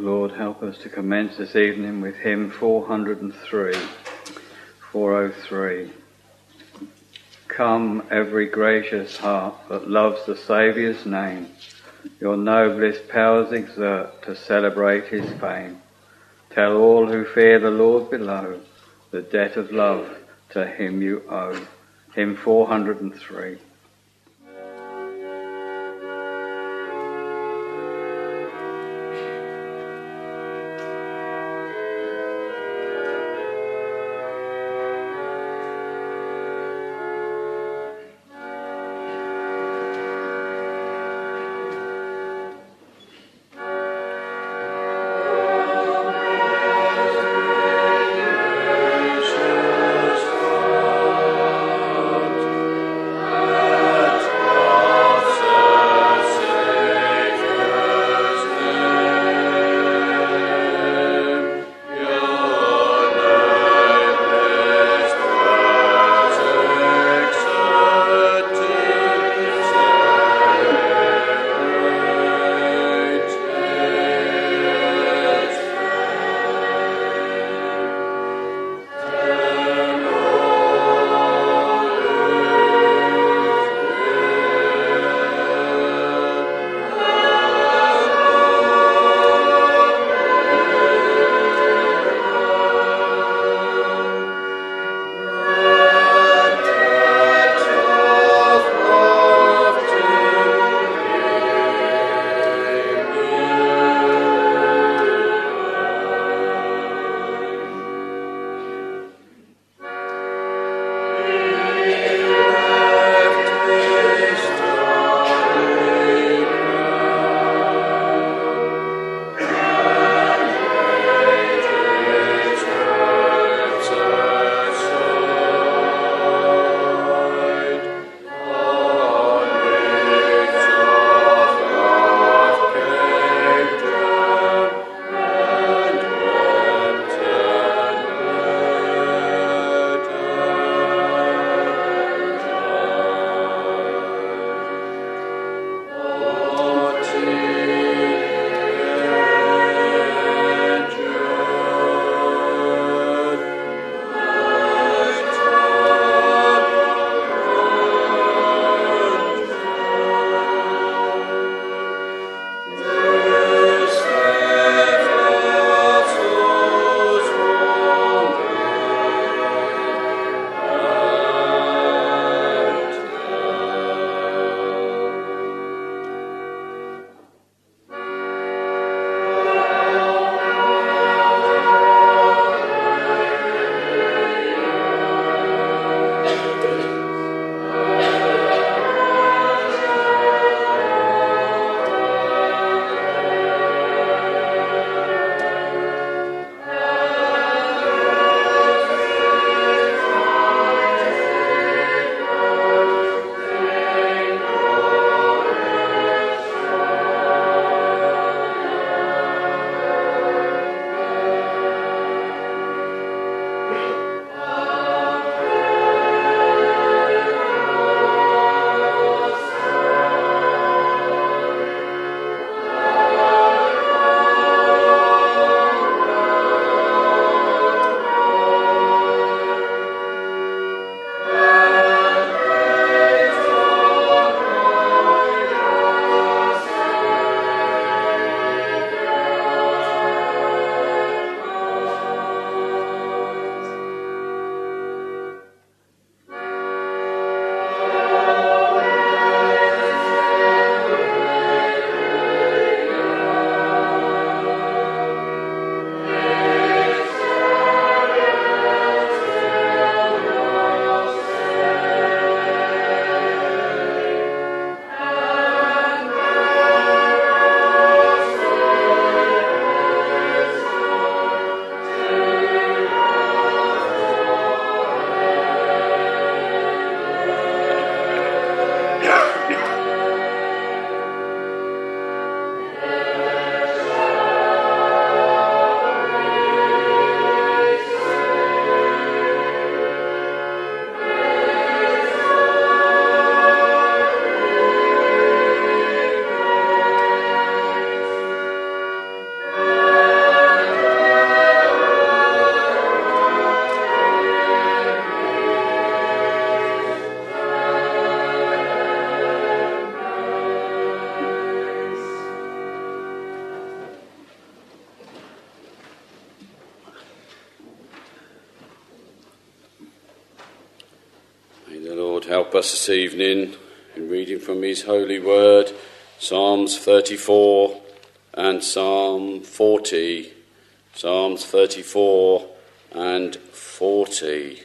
Lord, help us to commence this evening with hymn 403. 403. Come, every gracious heart that loves the Saviour's name, your noblest powers exert to celebrate his fame. Tell all who fear the Lord below, the debt of love to him you owe. Hymn 403. help us this evening in reading from his holy word, Psalms 34 and Psalm 40. Psalms 34 and 40.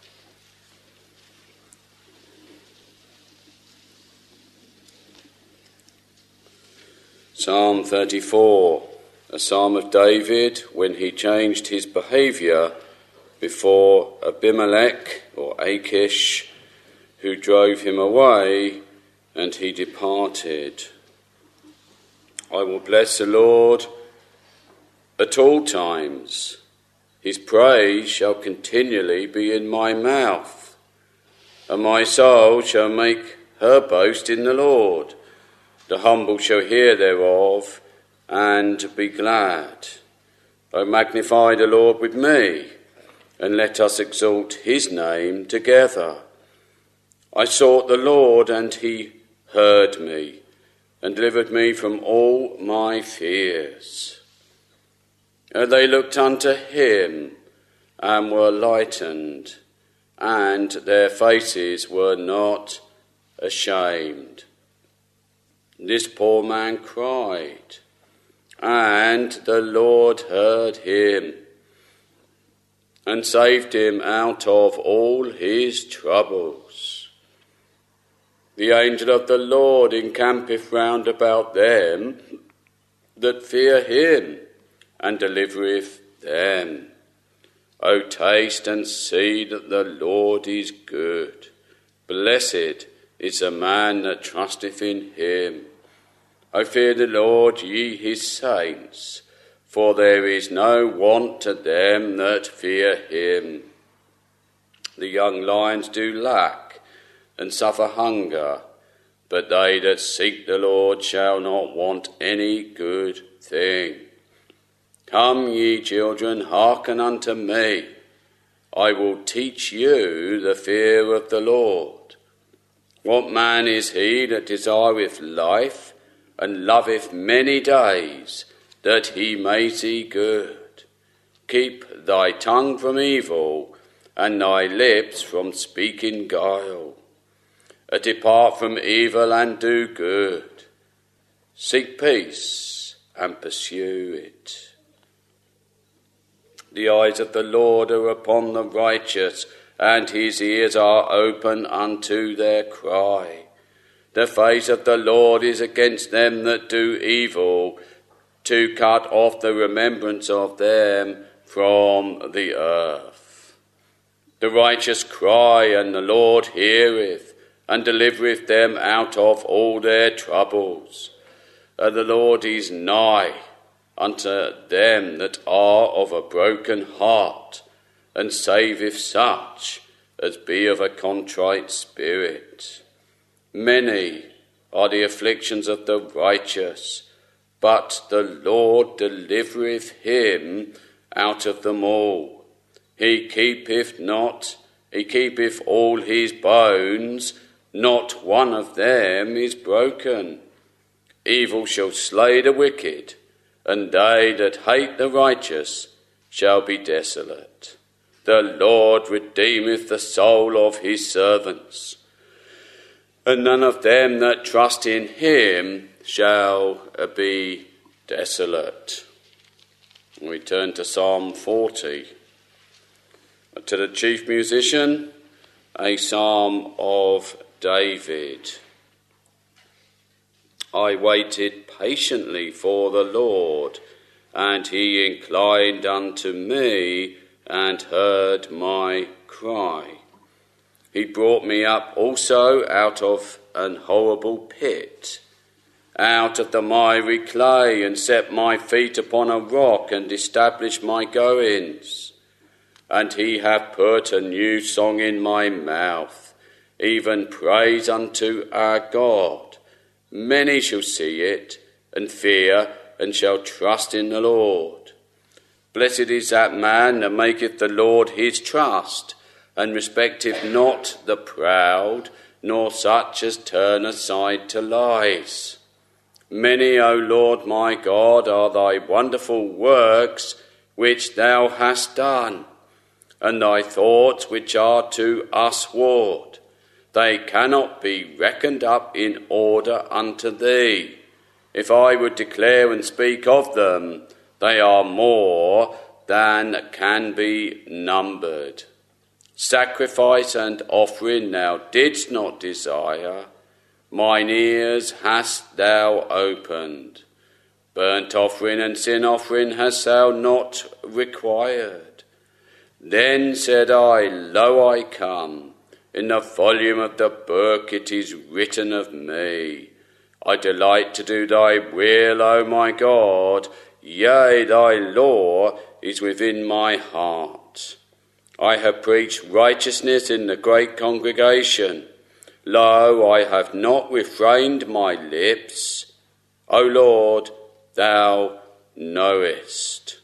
Psalm 34, a psalm of David when he changed his behaviour before Abimelech or Achish, who drove him away, and he departed. I will bless the Lord at all times. His praise shall continually be in my mouth, and my soul shall make her boast in the Lord. The humble shall hear thereof and be glad. O magnify the Lord with me, and let us exalt his name together. I sought the Lord, and he heard me, and delivered me from all my fears. And they looked unto him, and were lightened, and their faces were not ashamed. This poor man cried, and the Lord heard him, and saved him out of all his troubles. The angel of the Lord encampeth round about them that fear him, and delivereth them. O taste and see that the Lord is good. Blessed is the man that trusteth in him. O fear the Lord, ye his saints, for there is no want to them that fear him. The young lions do lack and suffer hunger, but they that seek the Lord shall not want any good thing. Come, ye children, hearken unto me. I will teach you the fear of the Lord. What man is he that desireth life, and loveth many days, that he may see good? Keep thy tongue from evil, and thy lips from speaking guile. Depart from evil and do good. Seek peace and pursue it. The eyes of the Lord are upon the righteous, and his ears are open unto their cry. The face of the Lord is against them that do evil, to cut off the remembrance of them from the earth. The righteous cry, and the Lord heareth, and delivereth them out of all their troubles. The Lord is nigh unto them that are of a broken heart, and saveth such as be of a contrite spirit. Many are the afflictions of the righteous, but the Lord delivereth him out of them all. He keepeth all his bones, not one of them is broken. Evil shall slay the wicked, and they that hate the righteous shall be desolate. The Lord redeemeth the soul of his servants, and none of them that trust in him shall be desolate. We turn to Psalm 40. To the chief musician, a psalm of David. I waited patiently for the Lord, and he inclined unto me and heard my cry. He brought me up also out of an horrible pit, out of the miry clay, and set my feet upon a rock, and established my goings. And he hath put a new song in my mouth, even praise unto our God. Many shall see it, and fear, and shall trust in the Lord. Blessed is that man that maketh the Lord his trust, and respecteth not the proud, nor such as turn aside to lies. Many, O Lord my God, are thy wonderful works which thou hast done, and thy thoughts which are to us ward. they cannot be reckoned up in order unto thee. If I would declare and speak of them, they are more than can be numbered. Sacrifice and offering thou didst not desire, mine ears hast thou opened. Burnt offering and sin offering hast thou not required. Then said I, Lo, I come. In the volume of the book it is written of me. I delight to do thy will, O my God. Yea, thy law is within my heart. I have preached righteousness in the great congregation. Lo, I have not refrained my lips. O Lord, thou knowest.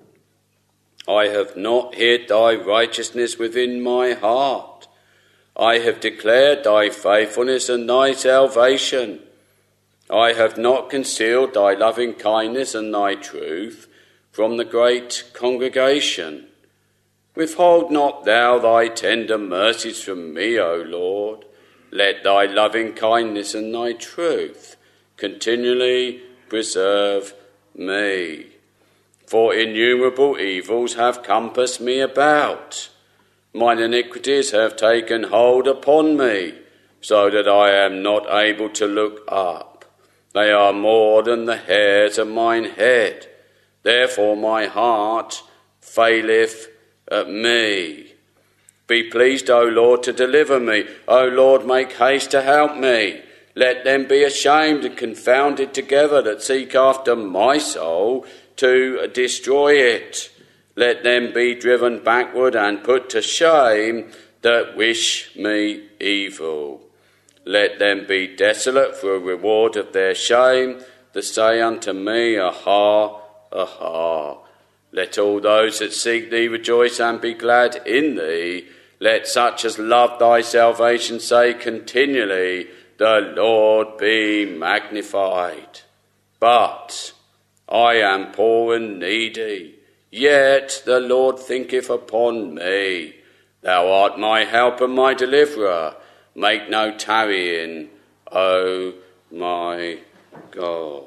I have not hid thy righteousness within my heart. I have declared thy faithfulness and thy salvation. I have not concealed thy loving kindness and thy truth from the great congregation. Withhold not thou thy tender mercies from me, O Lord. Let thy loving kindness and thy truth continually preserve me. For innumerable evils have compassed me about. Mine iniquities have taken hold upon me, so that I am not able to look up. They are more than the hairs of mine head. Therefore my heart faileth at me. Be pleased, O Lord, to deliver me. O Lord, make haste to help me. Let them be ashamed and confounded together that seek after my soul to destroy it. Let them be driven backward and put to shame that wish me evil. Let them be desolate for a reward of their shame, that say unto me, Aha, aha. Let all those that seek thee rejoice and be glad in thee. Let such as love thy salvation say continually, The Lord be magnified. But I am poor and needy, yet the Lord thinketh upon me. Thou art my help and my deliverer. Make no tarrying, O my God.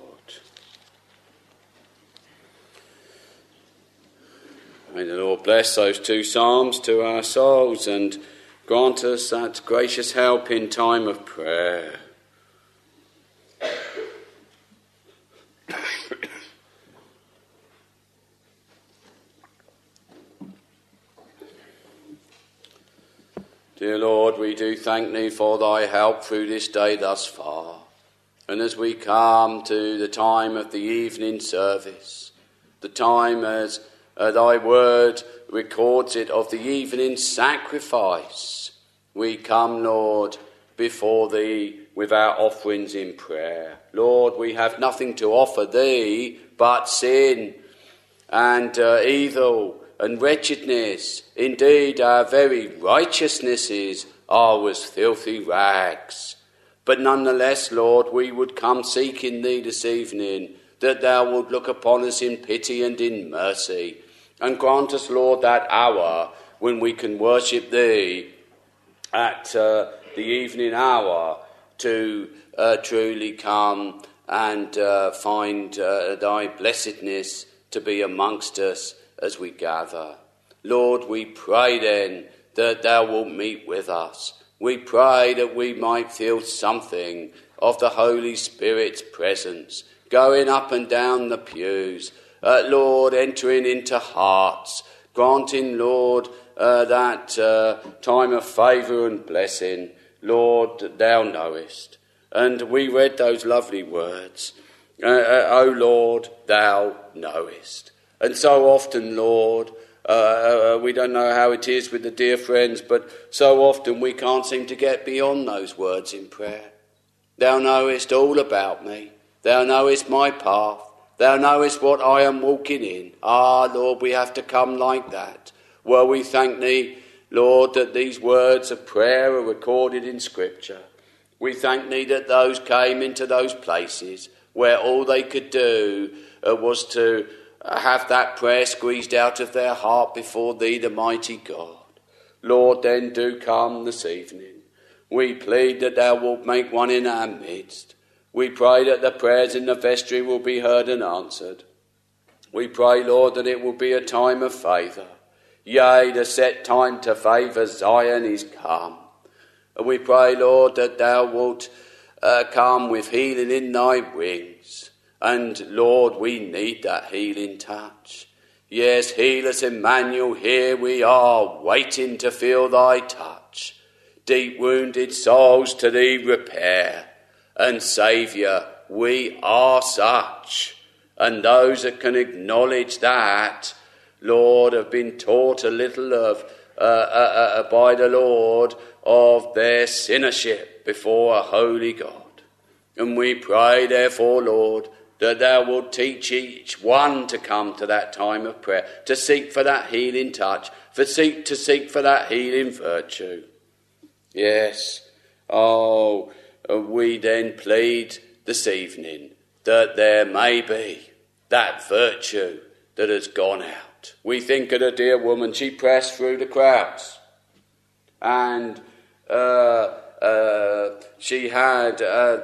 May the Lord bless those two psalms to our souls and grant us that gracious help in time of prayer. Dear Lord, we do thank thee for thy help through this day thus far. And as we come to the time of the evening service, the time as thy word records it of the evening sacrifice, we come, Lord, before thee with our offerings in prayer. Lord, we have nothing to offer thee but sin and evil and wretchedness. Indeed, our very righteousnesses are as filthy rags. But nonetheless, Lord, we would come seeking thee this evening, that thou would look upon us in pity and in mercy, and grant us, Lord, that hour when we can worship thee at the evening hour to truly come and find thy blessedness to be amongst us as we gather. Lord, we pray then that thou wilt meet with us. We pray that we might feel something of the Holy Spirit's presence going up and down the pews, Lord, entering into hearts, granting, Lord, that time of favour and blessing. Lord, thou knowest. And we read those lovely words, O Lord, thou knowest. And so often, Lord, we don't know how it is with the dear friends, but so often we can't seem to get beyond those words in prayer. Thou knowest all about me. Thou knowest my path. Thou knowest what I am walking in. Ah, Lord, we have to come like that. Well, we thank thee, Lord, that these words of prayer are recorded in Scripture. We thank thee that those came into those places where all they could do was to have that prayer squeezed out of their heart before thee, the mighty God. Lord, then do come this evening. We plead that thou wilt make one in our midst. We pray that the prayers in the vestry will be heard and answered. We pray, Lord, that it will be a time of favour. Yea, the set time to favour Zion is come. And we pray, Lord, that thou wilt come with healing in thy wings. And, Lord, we need that healing touch. Yes, heal us, Emmanuel, here we are, waiting to feel thy touch. Deep wounded souls to thee repair. And, Saviour, we are such. And those that can acknowledge that, Lord, have been taught a little of by the Lord of their sinnership before a holy God. And we pray, therefore, Lord, that thou wilt teach each one to come to that time of prayer, to seek for that healing touch, to seek for that healing virtue. Yes, we then plead this evening that there may be that virtue that has gone out. We think of a dear woman, she pressed through the crowds, and she had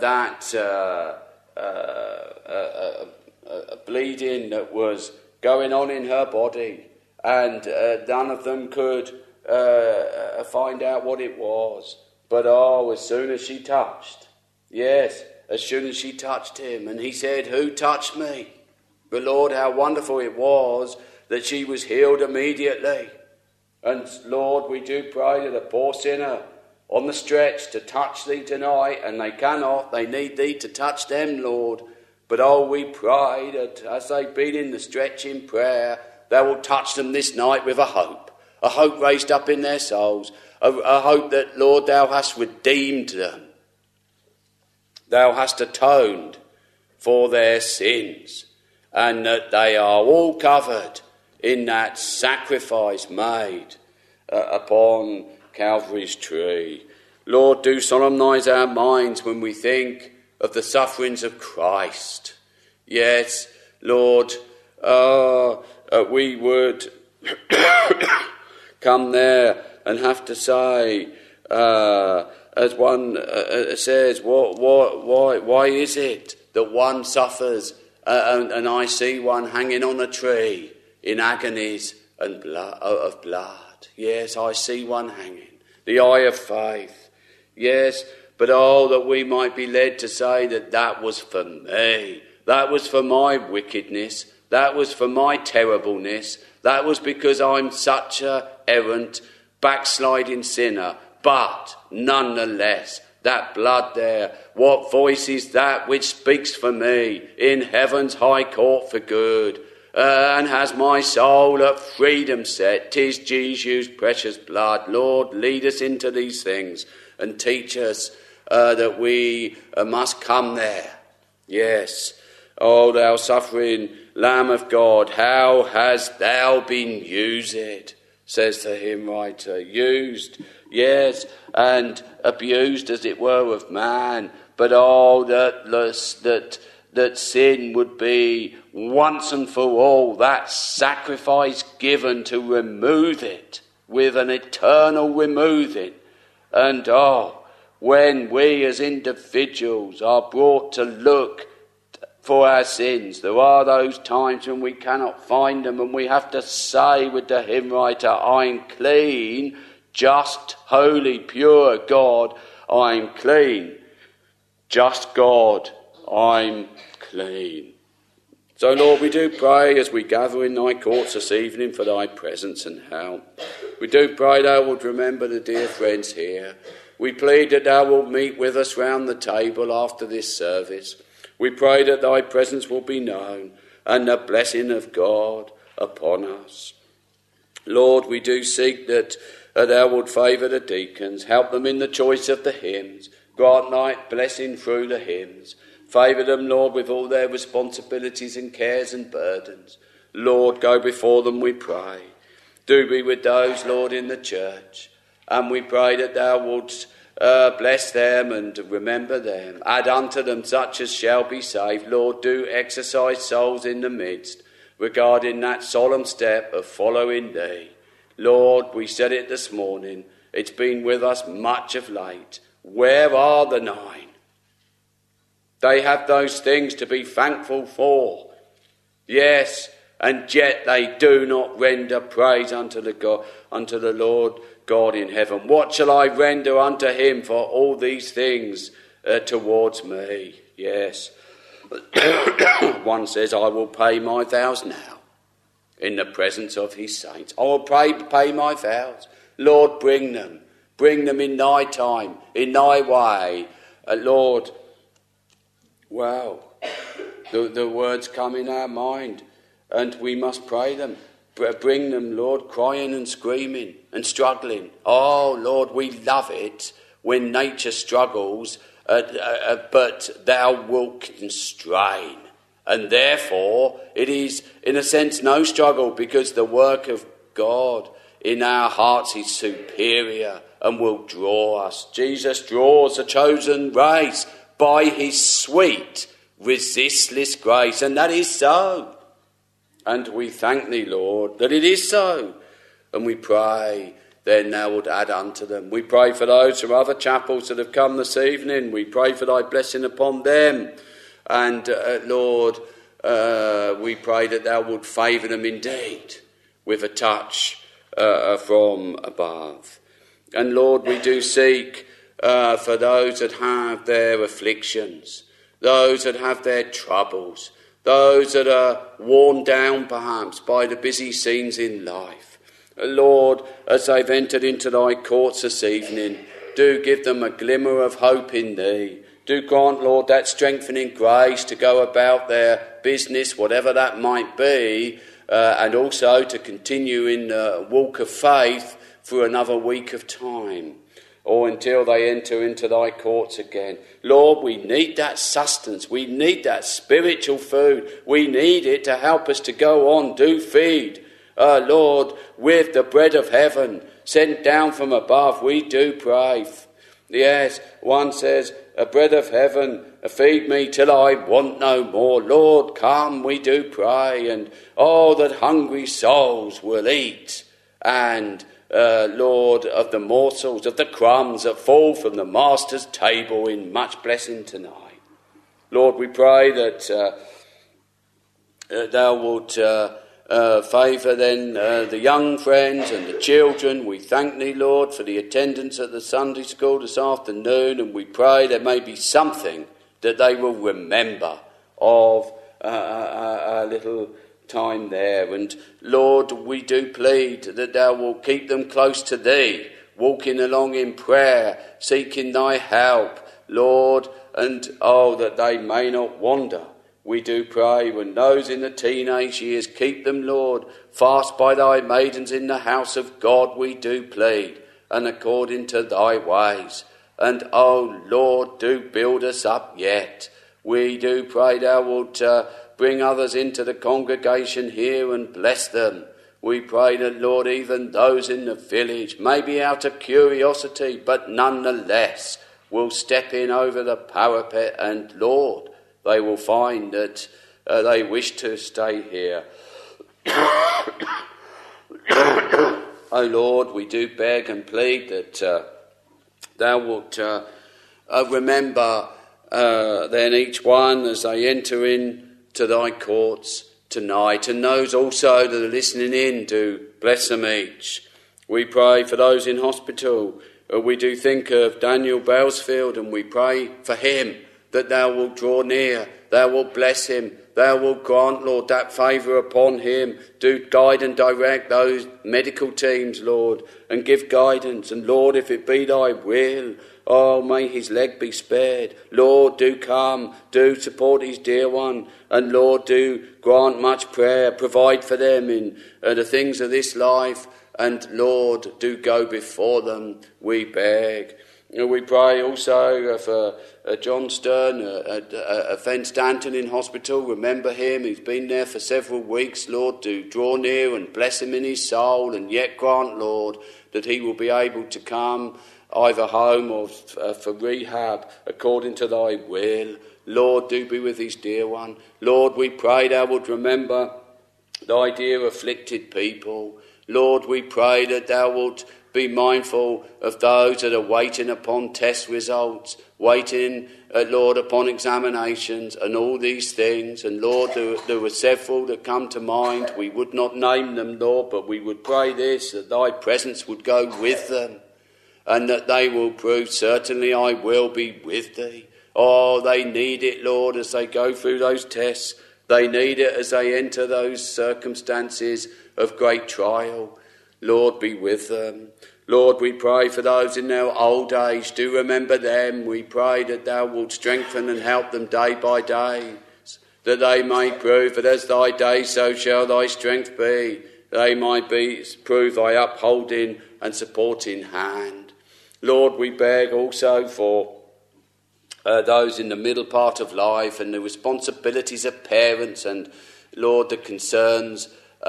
a bleeding that was going on in her body, and none of them could find out what it was. But as soon as she touched, as soon as she touched him, and he said, "Who touched me?" But Lord, how wonderful it was that she was healed immediately. And Lord, we do pray to the poor sinner on the stretch to touch thee tonight, and they cannot, they need thee to touch them, Lord. But we pray that as they've been in the stretch in prayer, thou wilt touch them this night with a hope raised up in their souls, a hope that, Lord, thou hast redeemed them. Thou hast atoned for their sins, and that they are all covered in that sacrifice made upon Calvary's tree. Lord, do solemnise our minds when we think of the sufferings of Christ. Yes, Lord, we would come there and have to say, as one says, why is it that one suffers and I see one hanging on a tree in agonies and of blood? Yes, I see one hanging. The eye of faith. Yes, but that we might be led to say that was for me. That was for my wickedness. That was for my terribleness. That was because I'm such a errant, backsliding sinner. But nonetheless, that blood there, what voice is that which speaks for me in heaven's high court for good, and has my soul at freedom set? 'Tis Jesus' precious blood. Lord, lead us into these things and teach us that we must come there. Yes. Oh, thou suffering Lamb of God, how hast thou been used, says the hymn writer. Used, yes, and abused as it were of man, but that sin would be once and for all that sacrifice given to remove it, with an eternal removing. And when we as individuals are brought to look for our sins, there are those times when we cannot find them, and we have to say with the hymn writer, I'm clean, just, holy, pure God, I'm clean. Just God, I'm clean. So, Lord, we do pray as we gather in thy courts this evening for thy presence and help. We do pray thou wilt remember the dear friends here. We plead that thou wilt meet with us round the table after this service. We pray that thy presence will be known and the blessing of God upon us. Lord, we do seek that thou wilt favour the deacons, help them in the choice of the hymns, grant thy blessing through the hymns. Favour them, Lord, with all their responsibilities and cares and burdens. Lord, go before them, we pray. Do be with those, Lord, in the church. And we pray that thou wilt bless them and remember them. Add unto them such as shall be saved. Lord, do exercise souls in the midst regarding that solemn step of following thee. Lord, we said it this morning. It's been with us much of late. Where are the 9? They have those things to be thankful for. Yes, and yet they do not render praise unto the Lord God in heaven. What shall I render unto him for all these things towards me? Yes. One says, I will pay my vows now in the presence of his saints. I will pay my vows. Lord, bring them in thy time, in thy way. Lord, wow, the words come in our mind and we must pray them. Bring them, Lord, crying and screaming and struggling. Oh, Lord, we love it when nature struggles, but thou wilt constrain. And therefore, it is, in a sense, no struggle, because the work of God in our hearts is superior and will draw us. Jesus draws a chosen race by his sweet, resistless grace, and that is so. And we thank thee, Lord, that it is so. And we pray, then thou wilt add unto them. We pray for those from other chapels that have come this evening. We pray for thy blessing upon them. And, Lord, we pray that thou wilt favour them indeed with a touch from above. And, Lord, we do seek for those that have their afflictions, those that have their troubles, those that are worn down perhaps by the busy scenes in life. Lord, as they've entered into thy courts this evening, do give them a glimmer of hope in thee. Do grant, Lord, that strengthening grace to go about their business, whatever that might be, and also to continue in the walk of faith for another week of time, or until they enter into thy courts again. Lord, we need that sustenance. We need that spiritual food. We need it to help us to go on. Do feed, Lord, with the bread of heaven sent down from above. We do pray. Yes, one says, a bread of heaven, feed me till I want no more. Lord, come, we do pray. And oh, that hungry souls will eat, and Lord, of the morsels, of the crumbs that fall from the Master's table in much blessing tonight. Lord, we pray that thou wilt favour then the young friends and the children. We thank thee, Lord, for the attendance at the Sunday school this afternoon, and we pray there may be something that they will remember of a little time there. And Lord, we do plead that thou wilt keep them close to thee, walking along in prayer, seeking thy help, Lord, and oh, that they may not wander. We do pray when those in the teenage years, keep them, Lord, fast by thy maidens in the house of God. We do plead, and according to thy ways. And oh, Lord, do build us up yet. We do pray thou wilt bring others into the congregation here and bless them. We pray that, Lord, even those in the village, maybe out of curiosity, but nonetheless will step in over the parapet, and, Lord, they will find that they wish to stay here. Oh, Lord, we do beg and plead that thou wilt remember then each one as they enter in to thy courts tonight, and those also that are listening in, do bless them each. We pray for those in hospital. We do think of Daniel Balesfield, and we pray for him that thou wilt draw near, thou wilt bless him, thou wilt grant, Lord, that favour upon him. Do guide and direct those medical teams, Lord, and give guidance. And Lord, if it be thy will, oh, may his leg be spared. Lord, do come, do support his dear one. And Lord, do grant much prayer, provide for them in the things of this life. And Lord, do go before them, we beg. We pray also for John Stern, Fen Stanton in hospital. Remember him, he's been there for several weeks. Lord, do draw near and bless him in his soul, and yet grant, Lord, that he will be able to come either home or for rehab according to thy will. Lord, do be with his dear one. Lord, we pray thou wilt remember thy dear afflicted people. Lord, we pray that thou wilt Be mindful of those that are waiting upon test results, waiting, Lord, upon examinations and all these things. And Lord, there were several that come to mind. We would not name them, Lord, but we would pray this, that thy presence would go with them and that they will prove, certainly I will be with thee. Oh, they need it, Lord, as they go through those tests. They need it as they enter those circumstances of great trial. Lord, be with them. Lord, we pray for those in their old age. Do remember them. We pray that thou wilt strengthen and help them day by day, that they may prove that as thy day, so shall thy strength be. They might prove thy upholding and supporting hand. Lord, we beg also for those in the middle part of life and the responsibilities of parents and, Lord, the concerns,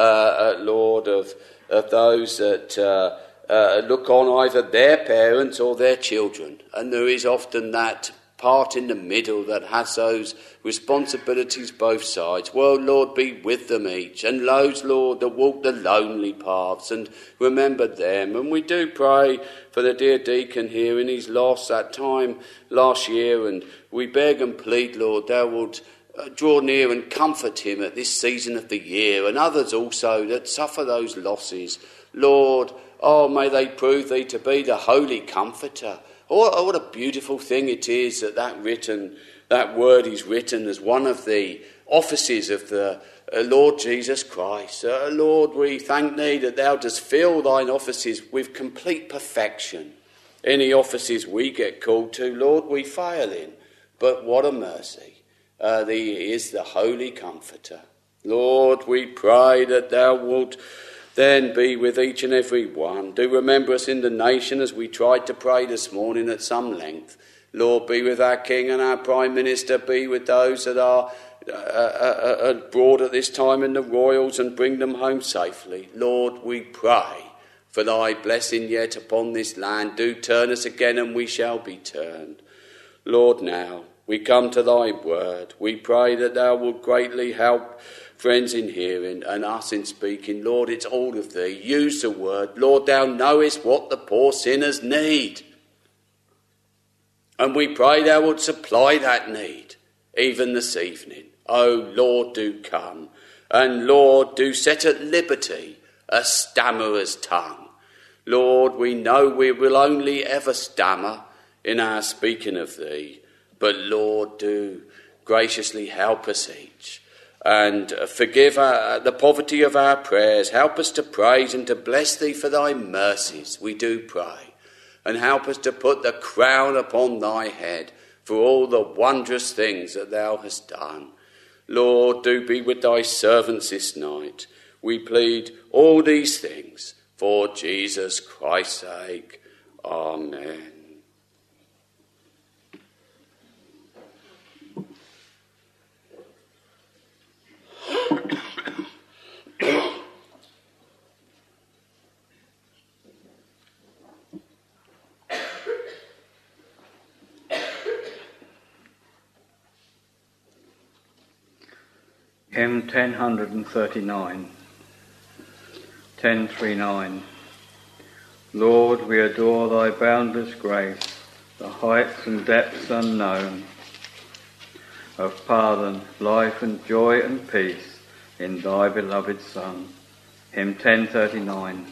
Lord, of those that look on either their parents or their children. And there is often that part in the middle that has those responsibilities both sides. Well, Lord, be with them each. And those, Lord, that walk the lonely paths, and remember them. And we do pray for the dear deacon here in his loss that time last year. And we beg and plead, Lord, thou wilt draw near and comfort him at this season of the year, and others also that suffer those losses. Lord, oh, may they prove thee to be the holy comforter. Oh, what a beautiful thing it is that word is written as one of the offices of the Lord Jesus Christ. Lord, we thank thee that thou dost fill thine offices with complete perfection. Any offices we get called to, Lord, we fail in. But what a mercy. Thee is the holy comforter. Lord, we pray that thou wilt then be with each and every one. Do remember us in the nation as we tried to pray this morning at some length. Lord, be with our King and our Prime Minister. Be with those that are abroad at this time in the royals, and bring them home safely. Lord, we pray for thy blessing yet upon this land. Do turn us again and we shall be turned. Lord, now we come to thy word. We pray that thou wilt greatly help friends in hearing and us in speaking. Lord, it's all of thee. Use the word. Lord, thou knowest what the poor sinners need. And we pray thou wilt supply that need even this evening. Oh, Lord, do come. And Lord, do set at liberty a stammerer's tongue. Lord, we know we will only ever stammer in our speaking of thee. But Lord, do graciously help us each. And forgive the poverty of our prayers. Help us to praise and to bless thee for thy mercies, we do pray. And help us to put the crown upon thy head for all the wondrous things that thou hast done. Lord, do be with thy servants this night. We plead all these things for Jesus Christ's sake. Amen. Hymn 1039, 1039. Lord, we adore thy boundless grace, the heights and depths unknown, of pardon, life and joy and peace in thy beloved Son. Hymn 1039.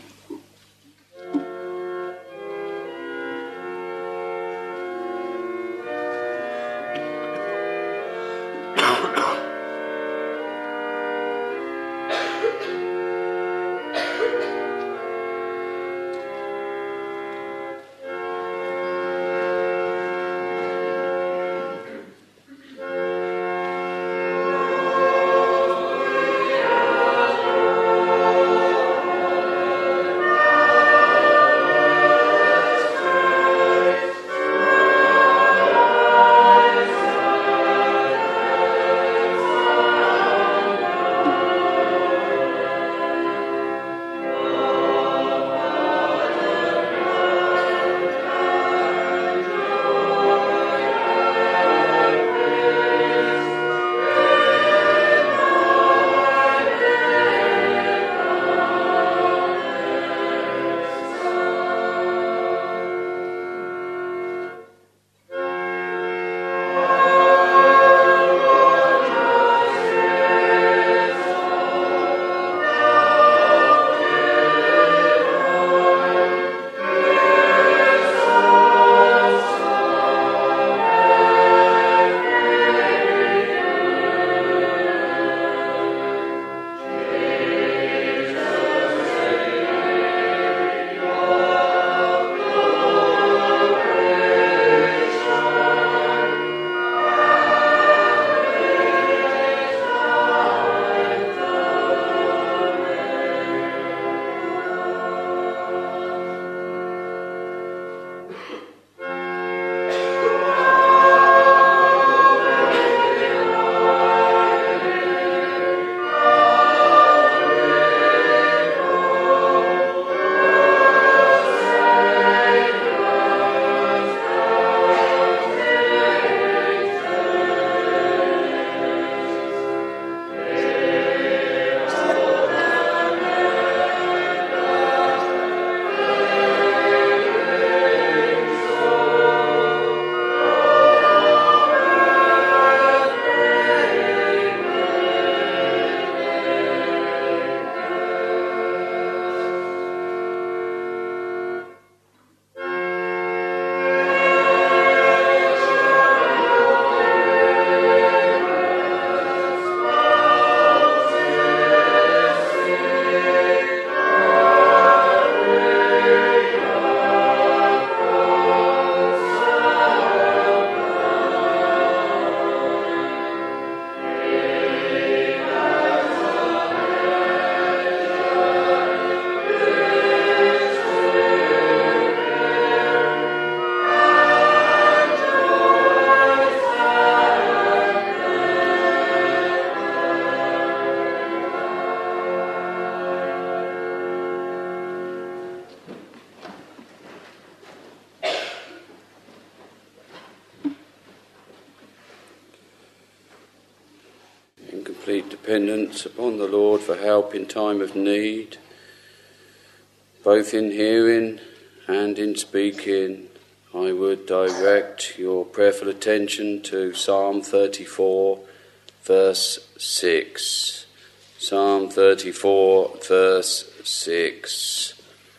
complete dependence upon the Lord for help in time of need, both in hearing and in speaking, I would direct your prayerful attention to Psalm 34, verse 6. Psalm 34, verse 6.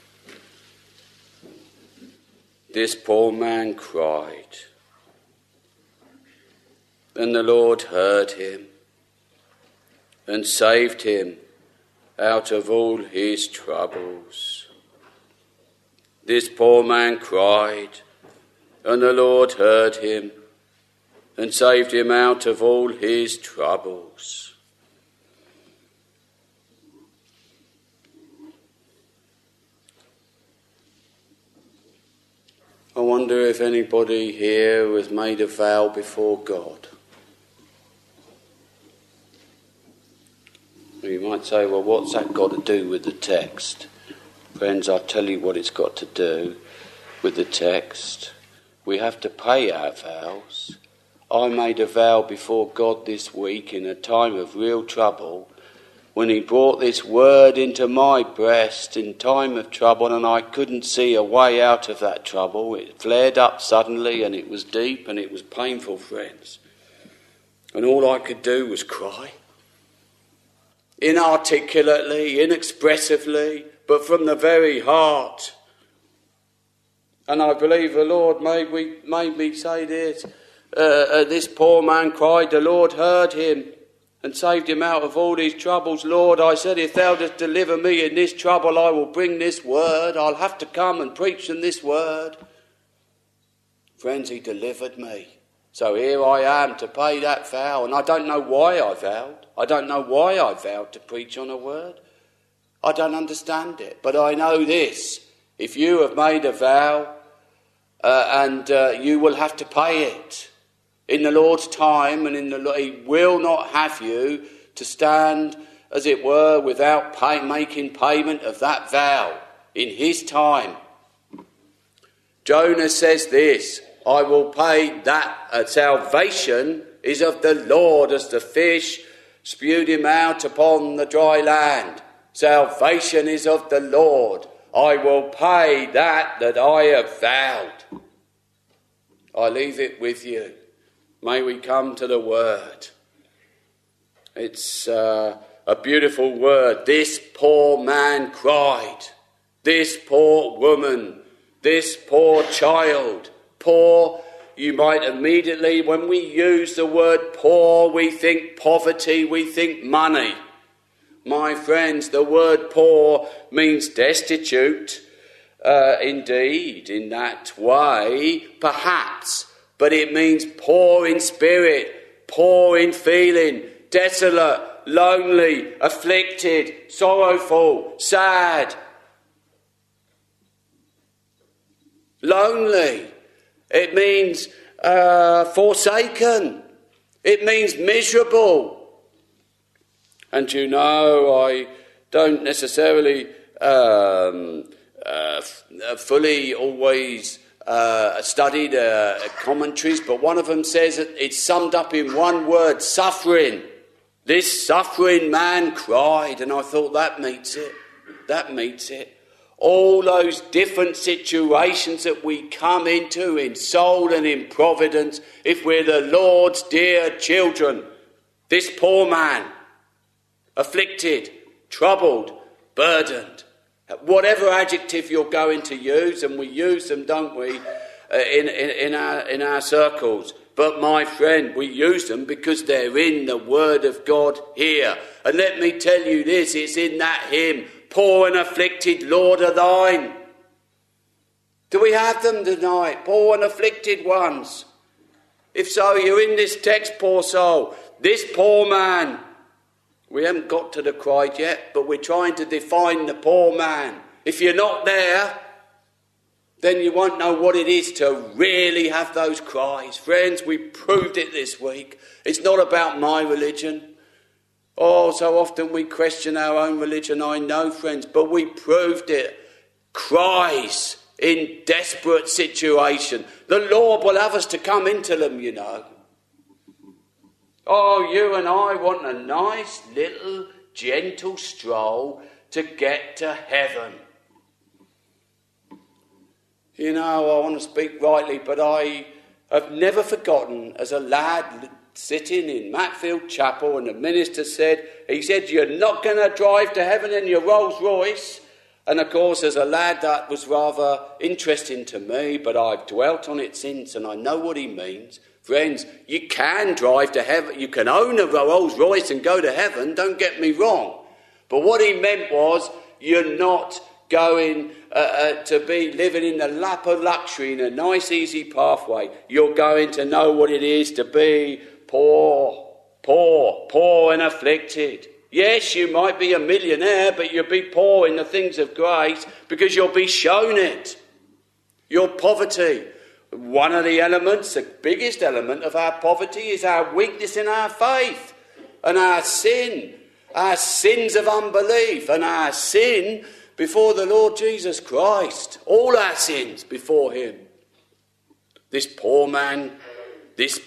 This poor man cried, and the Lord heard him and saved him out of all his troubles. This poor man cried, and the Lord heard him and saved him out of all his troubles. I wonder if anybody here has made a vow before God. You might say, well, what's that got to do with the text? Friends, I'll tell you what it's got to do with the text. We have to pay our vows. I made a vow before God this week in a time of real trouble, when he brought this word into my breast in time of trouble, and I couldn't see a way out of that trouble. It flared up suddenly, and it was deep, and it was painful, friends. And all I could do was cry. Inarticulately, inexpressively, but from the very heart. And I believe the Lord made me say this. This poor man cried, the Lord heard him and saved him out of all his troubles. Lord, I said, if thou dost deliver me in this trouble, I will bring this word. I'll have to come and preach them this word. Friends, he delivered me. So here I am to pay that vow, and I don't know why I vowed. I don't know why I vowed to preach on a word. I don't understand it, but I know this. If you have made a vow, you will have to pay it in the Lord's time, and he will not have you to stand, as it were, without making payment of that vow in his time. Jonah says this, I will pay that. Salvation is of the Lord, as the fish spewed him out upon the dry land. Salvation is of the Lord. I will pay that I have vowed. I leave it with you. May we come to the word. It's a beautiful word. This poor man cried. This poor woman. This poor child. Poor, you might immediately, when we use the word poor, we think poverty, we think money. My friends, the word poor means destitute, indeed, in that way, perhaps. But it means poor in spirit, poor in feeling, desolate, lonely, afflicted, sorrowful, sad. Lonely. It means forsaken. It means miserable. And you know, I don't necessarily fully always studied commentaries, but one of them says that it's summed up in one word, suffering. This suffering man cried, and I thought that meets it. That meets it. All those different situations that we come into in soul and in providence, if we're the Lord's dear children. This poor man, afflicted, troubled, burdened, whatever adjective you're going to use, and we use them, don't we, in our circles. But my friend, we use them because they're in the Word of God here. And let me tell you this, it's in that hymn, poor and afflicted, Lord, are thine. Do we have them tonight, poor and afflicted ones? If so, you're in this text, poor soul. This poor man. We haven't got to the cried yet, but we're trying to define the poor man. If you're not there, then you won't know what it is to really have those cries. Friends, we proved it this week. It's not about my religion. Oh, so often we question our own religion, I know, friends, but we proved it. Cries in desperate situation. The Lord will have us to come into them, you know. Oh, you and I want a nice little gentle stroll to get to heaven. You know, I want to speak rightly, but I have never forgotten as a lad sitting in Matfield Chapel and the minister said, you're not going to drive to heaven in your Rolls Royce. And of course, as a lad, that was rather interesting to me, but I've dwelt on it since and I know what he means. Friends, you can drive to heaven, you can own a Rolls Royce and go to heaven, don't get me wrong. But what he meant was, you're not going to be living in the lap of luxury in a nice easy pathway. You're going to know what it is to be poor and afflicted. Yes, you might be a millionaire, but you'll be poor in the things of grace because you'll be shown it. Your poverty. One of the elements, the biggest element of our poverty is our weakness in our faith and our sin. Our sins of unbelief and our sin before the Lord Jesus Christ. All our sins before him. This poor man. This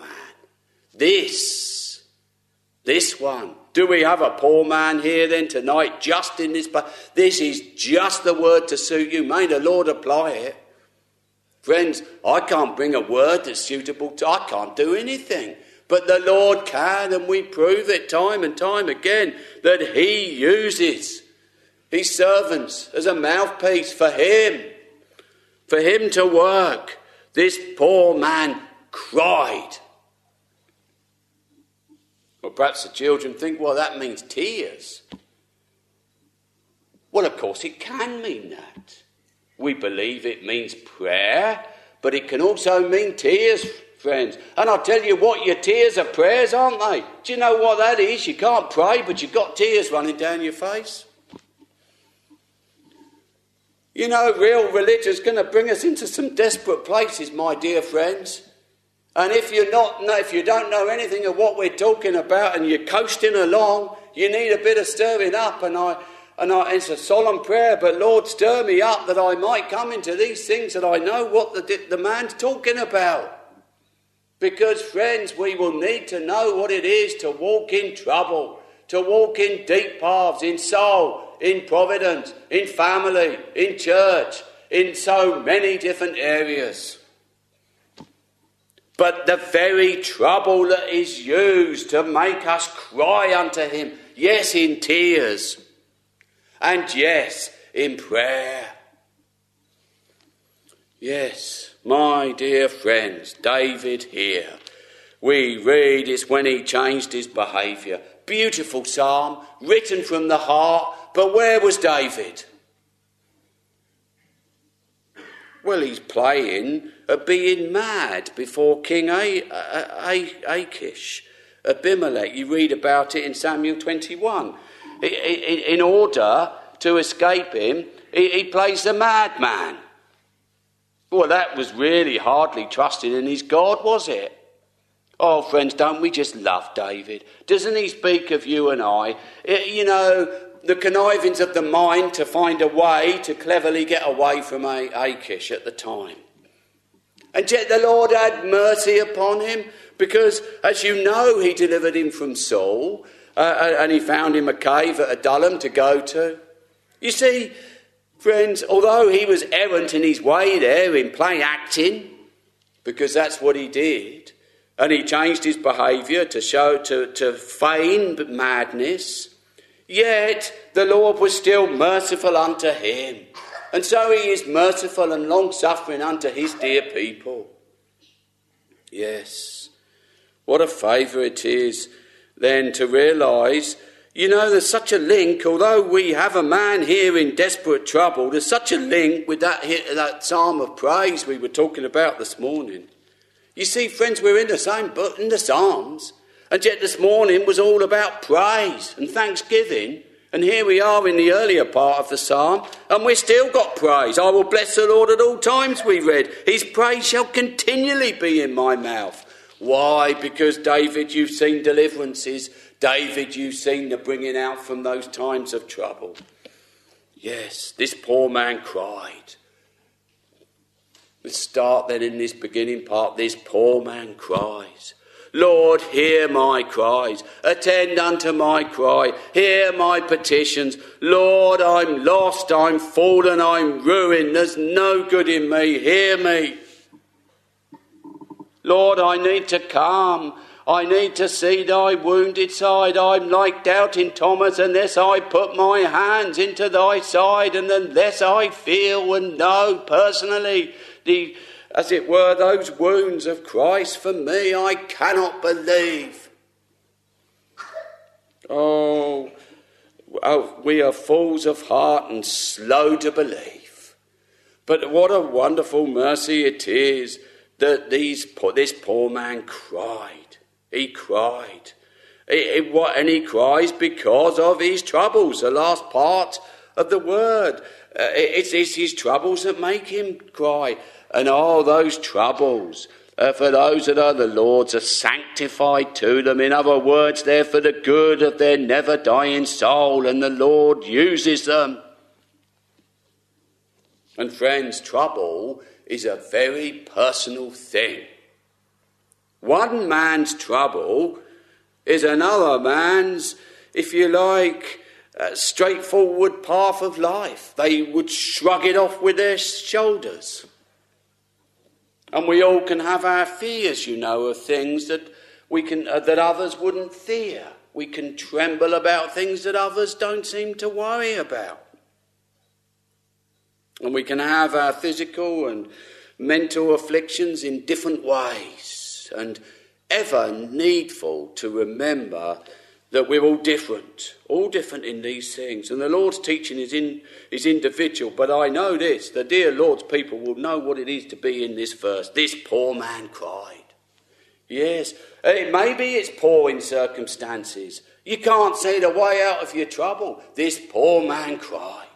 one. Do we have a poor man here then tonight, just in this? This is just the word to suit you. May the Lord apply it. Friends, I can't bring a word that's suitable to... I can't do anything. But the Lord can, and we prove it time and time again, that he uses his servants as a mouthpiece for him to work. This poor man cried. Well, perhaps the children think, well, that means tears. Well, of course, it can mean that. We believe it means prayer, but it can also mean tears, friends. And I'll tell you what, your tears are prayers, aren't they? Do you know what that is? You can't pray, but you've got tears running down your face. You know, real religion's going to bring us into some desperate places, my dear friends. And if you don't know anything of what we're talking about and you're coasting along, you need a bit of stirring up. And it's a solemn prayer, but Lord, stir me up that I might come into these things that I know what the man's talking about. Because, friends, we will need to know what it is to walk in trouble, to walk in deep paths, in soul, in providence, in family, in church, in so many different areas. But the very trouble that is used to make us cry unto him, yes, in tears, and yes, in prayer. Yes, my dear friends, David here, we read it's when he changed his behaviour. Beautiful psalm, written from the heart, but where was David? Well, he's playing at being mad before King Achish, Abimelech. You read about it in Samuel 21. In order to escape him, he plays the madman. Well, that was really hardly trusting in his God, was it? Oh, friends, don't we just love David? Doesn't he speak of you and I? You know, the connivings of the mind to find a way to cleverly get away from Achish at the time. And yet the Lord had mercy upon him because, as you know, he delivered him from Saul and he found him a cave at Adullam to go to. You see, friends, although he was errant in his way there in plain acting, because that's what he did, and he changed his behaviour to feign madness, yet the Lord was still merciful unto him. And so he is merciful and long-suffering unto his dear people. Yes, what a favour it is then to realise, you know, there's such a link, although we have a man here in desperate trouble, there's such a link with that psalm of praise we were talking about this morning. You see, friends, we're in the same book, in the Psalms, and yet this morning was all about praise and thanksgiving. And here we are in the earlier part of the psalm, and we've still got praise. I will bless the Lord at all times, we read. His praise shall continually be in my mouth. Why? Because, David, you've seen deliverances. David, you've seen the bringing out from those times of trouble. Yes, this poor man cried. Let's start then in this beginning part. This poor man cries. Lord, hear my cries. Attend unto my cry. Hear my petitions. Lord, I'm lost, I'm fallen, I'm ruined. There's no good in me. Hear me. Lord, I need to come. I need to see thy wounded side. I'm like doubting Thomas, unless I put my hands into thy side, and unless I feel and know personally as it were, those wounds of Christ for me, I cannot believe. Oh, we are fools of heart and slow to believe. But what a wonderful mercy it is that this poor man cried. He cried. And he cries because of his troubles, the last part of the word. It's his troubles that make him cry. And all those troubles, for those that are the Lord's, are sanctified to them. In other words, they're for the good of their never-dying soul, and the Lord uses them. And friends, trouble is a very personal thing. One man's trouble is another man's, if you like, straightforward path of life. They would shrug it off with their shoulders. And we all can have our fears, of things that that others wouldn't fear. We can tremble about things that others don't seem to worry about. And we can have our physical and mental afflictions in different ways. And ever needful to remember that we're all different in these things. And the Lord's teaching is individual, but I know this, the dear Lord's people will know what it is to be in this verse. This poor man cried. Yes, maybe it's poor in circumstances. You can't see the way out of your trouble. This poor man cried.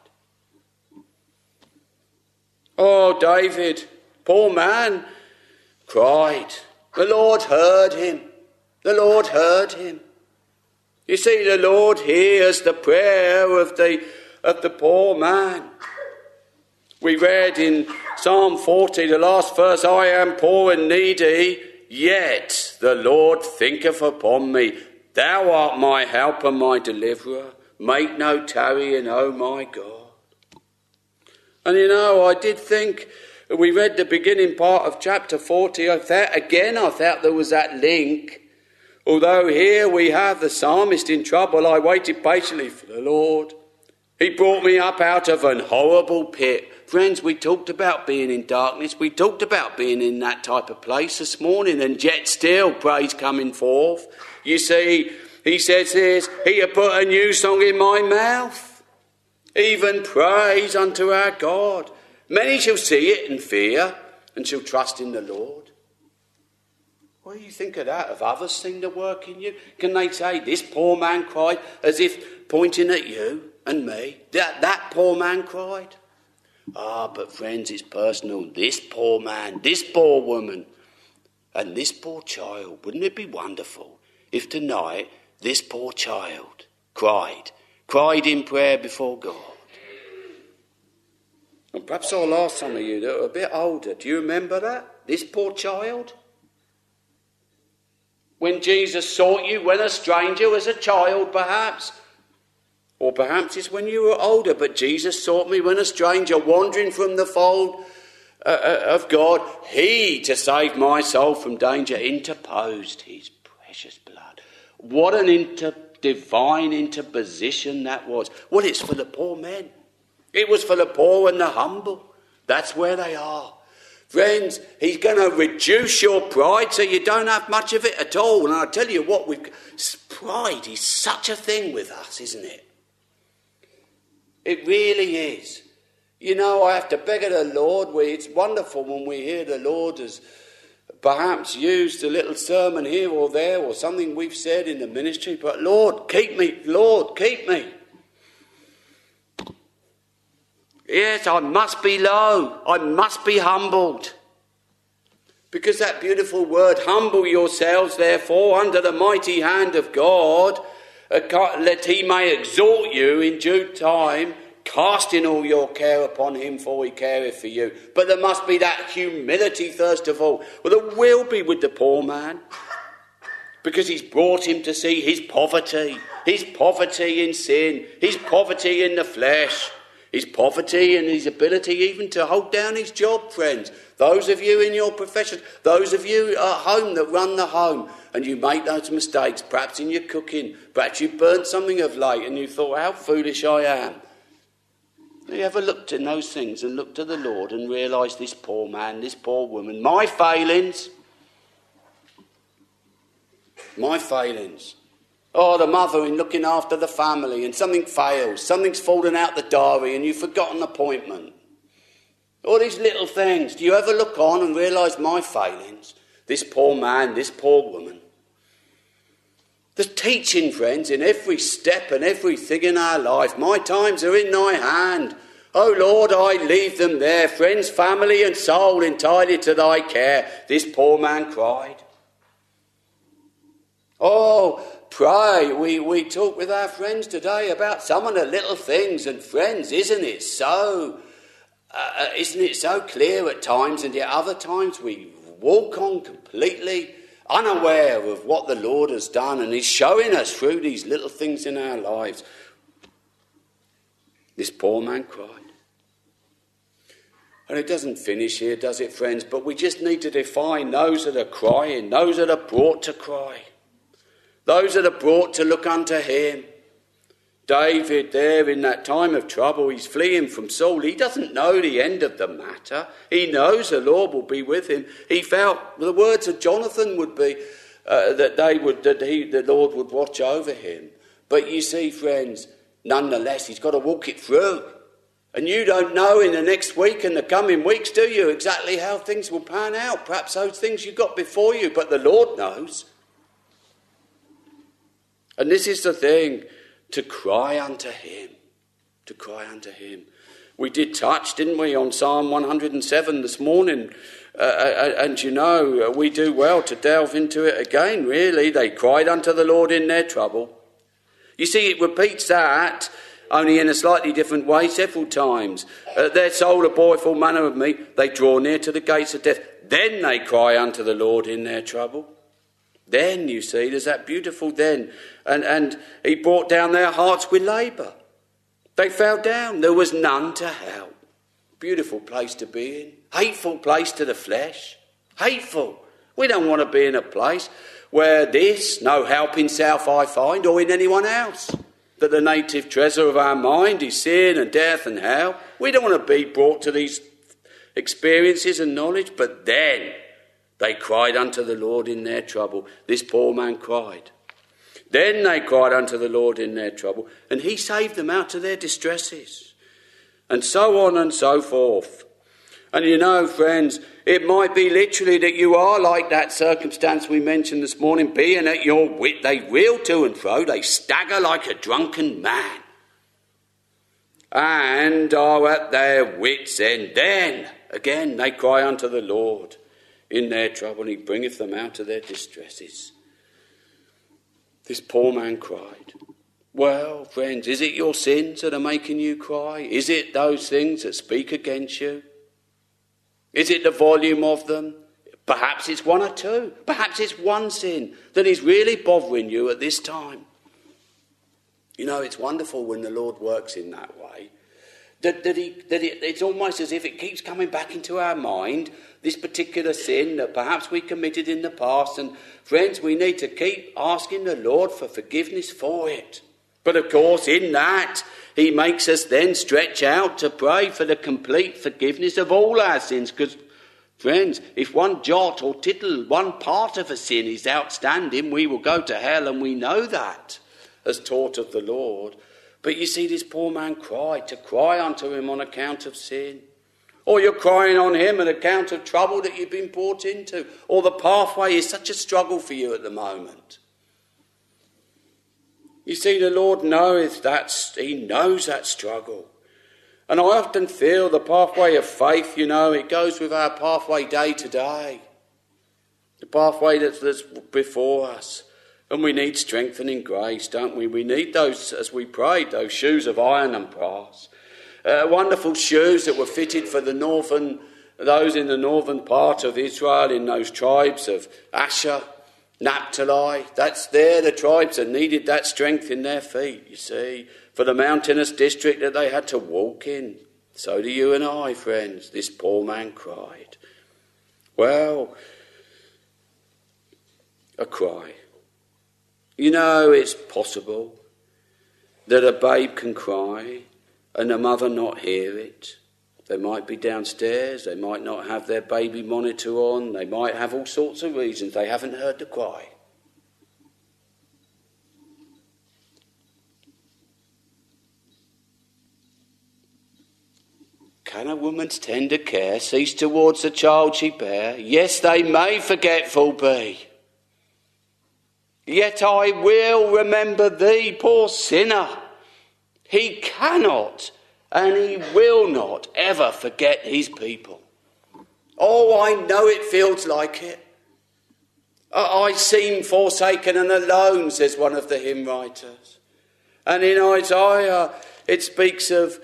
Oh, David, poor man, cried. The Lord heard him. The Lord heard him. You see, the Lord hears the prayer of the poor man. We read in Psalm 40, the last verse, I am poor and needy, yet the Lord thinketh upon me. Thou art my help and my deliverer. Make no tarrying, O my God. And I did think, we read the beginning part of chapter 40, I thought there was that link. Although here we have the psalmist in trouble, I waited patiently for the Lord. He brought me up out of an horrible pit. Friends, we talked about being in darkness. We talked about being in that type of place this morning, and yet still praise coming forth. You see, he says this, he had put a new song in my mouth, even praise unto our God. Many shall see it and fear, and shall trust in the Lord. What do you think of that? Have others seen the work in you? Can they say, this poor man cried, as if pointing at you and me? That poor man cried? But friends, it's personal. This poor man, this poor woman, and this poor child. Wouldn't it be wonderful if tonight this poor child cried in prayer before God? And perhaps I'll ask some of you that are a bit older. Do you remember that? This poor child? When Jesus sought you when a stranger, as a child perhaps. Or perhaps it's when you were older, but Jesus sought me when a stranger, wandering from the fold of God. He, to save my soul from danger, interposed his precious blood. What an divine interposition that was. Well, it's for the poor men. It was for the poor and the humble. That's where they are. Friends, he's going to reduce your pride so you don't have much of it at all. And I'll tell you what, pride is such a thing with us, isn't it? It really is. I have to beg of the Lord. It's wonderful when we hear the Lord has perhaps used a little sermon here or there or something we've said in the ministry. But Lord, keep me. Lord, keep me. Yes, I must be low. I must be humbled. Because that beautiful word, humble yourselves, therefore, under the mighty hand of God, that he may exalt you in due time, casting all your care upon him, for he careth for you. But there must be that humility first of all. Well, there will be with the poor man. because he's brought him to see his poverty in sin, his poverty in the flesh, his poverty and his ability even to hold down his job, friends. Those of you in your profession, those of you at home that run the home, and you make those mistakes, perhaps in your cooking, perhaps you burnt something of late and you thought, how foolish I am. Have you ever looked in those things and looked to the Lord and realised this poor man, this poor woman, my failings. Oh, the mother in looking after the family and something fails, something's fallen out the diary and you've forgotten an appointment. All these little things. Do you ever look on and realise my failings? This poor man, this poor woman. The teaching, friends, in every step and everything in our life. My times are in thy hand. Oh Lord, I leave them there, friends, family and soul entirely to thy care. This poor man cried. Oh, pray, we talk with our friends today about some of the little things, and friends, isn't it so clear at times, and yet other times we walk on completely unaware of what the Lord has done, and he's showing us through these little things in our lives. This poor man cried. And it doesn't finish here, does it, friends? But we just need to define those that are crying, those that are brought to cry, those that are brought to look unto him. David there in that time of trouble, he's fleeing from Saul. He doesn't know the end of the matter. He knows the Lord will be with him. He felt the words of Jonathan would be the Lord would watch over him. But you see, friends, nonetheless, he's got to walk it through. And you don't know in the next week and the coming weeks, do you, exactly how things will pan out. Perhaps those things you got before you, but the Lord knows. And this is the thing. To cry unto him. To cry unto him. We did touch, didn't we, on Psalm 107 this morning. And you know, we do well to delve into it again, really. They cried unto the Lord in their trouble. You see, it repeats that, only in a slightly different way, several times. Their soul a boyful manner of me. They draw near to the gates of death. Then they cry unto the Lord in their trouble. Then, you see, there's that beautiful then. And he brought down their hearts with labour. They fell down. There was none to help. Beautiful place to be in. Hateful place to the flesh. Hateful. We don't want to be in a place where no help in self I find or in anyone else. That the native treasure of our mind is sin and death and hell. We don't want to be brought to these experiences and knowledge. But then they cried unto the Lord in their trouble. This poor man cried. Then they cried unto the Lord in their trouble, and he saved them out of their distresses. And so on and so forth. And you know, friends, it might be literally that you are like that circumstance we mentioned this morning, being at your wit. They reel to and fro, they stagger like a drunken man, and are at their wits' end. Then, again, they cry unto the Lord in their trouble, and he bringeth them out of their distresses. This poor man cried. Well, friends, is it your sins that are making you cry? Is it those things that speak against you? Is it the volume of them? Perhaps it's one or two. Perhaps it's one sin that is really bothering you at this time. You know, it's wonderful when the Lord works in that way. It's almost as if it keeps coming back into our mind, this particular sin that perhaps we committed in the past. And friends, we need to keep asking the Lord for forgiveness for it. But of course, in that, he makes us then stretch out to pray for the complete forgiveness of all our sins. Because, friends, if one jot or tittle, one part of a sin is outstanding, we will go to hell, and we know that, as taught of the Lord. But you see, this poor man cried, to cry unto him on account of sin. Or you're crying on him on account of trouble that you've been brought into. Or the pathway is such a struggle for you at the moment. You see, the Lord knows he knows that struggle. And I often feel the pathway of faith, you know, it goes with our pathway day to day. The pathway that's before us. And we need strengthening grace, don't we? We need those, as we prayed, those shoes of iron and brass. Wonderful shoes that were fitted for those in the northern part of Israel, in those tribes of Asher Naphtali, that's there, the tribes that needed that strength in their feet, you see, for the mountainous district that they had to walk in. So do you and I, friends. This poor man cried. Well, a cry. You know, it's possible that a babe can cry and the mother not hear it. They might be downstairs, they might not have their baby monitor on, they might have all sorts of reasons they haven't heard the cry. Can a woman's tender care cease towards the child she bare? Yes, they may forgetful be. Yet I will remember thee, poor sinner. He cannot and he will not ever forget his people. Oh, I know it feels like it. I seem forsaken and alone, says one of the hymn writers. And in Isaiah, it speaks of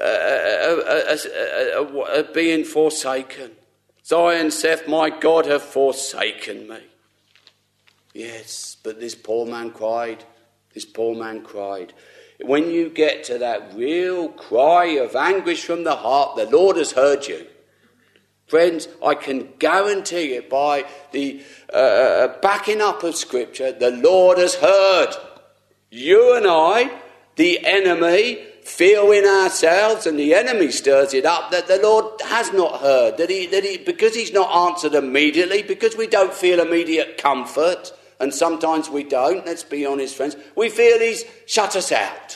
being forsaken. Zion saith, my God hath forsaken me. Yes, but this poor man cried. This poor man cried. When you get to that real cry of anguish from the heart, the Lord has heard you. Friends, I can guarantee it by the backing up of Scripture, the Lord has heard. You and I, the enemy, feel in ourselves, and the enemy stirs it up, that the Lord has not heard, that he because he's not answered immediately, because we don't feel immediate comfort, and sometimes we don't, let's be honest, friends, we feel he's shut us out.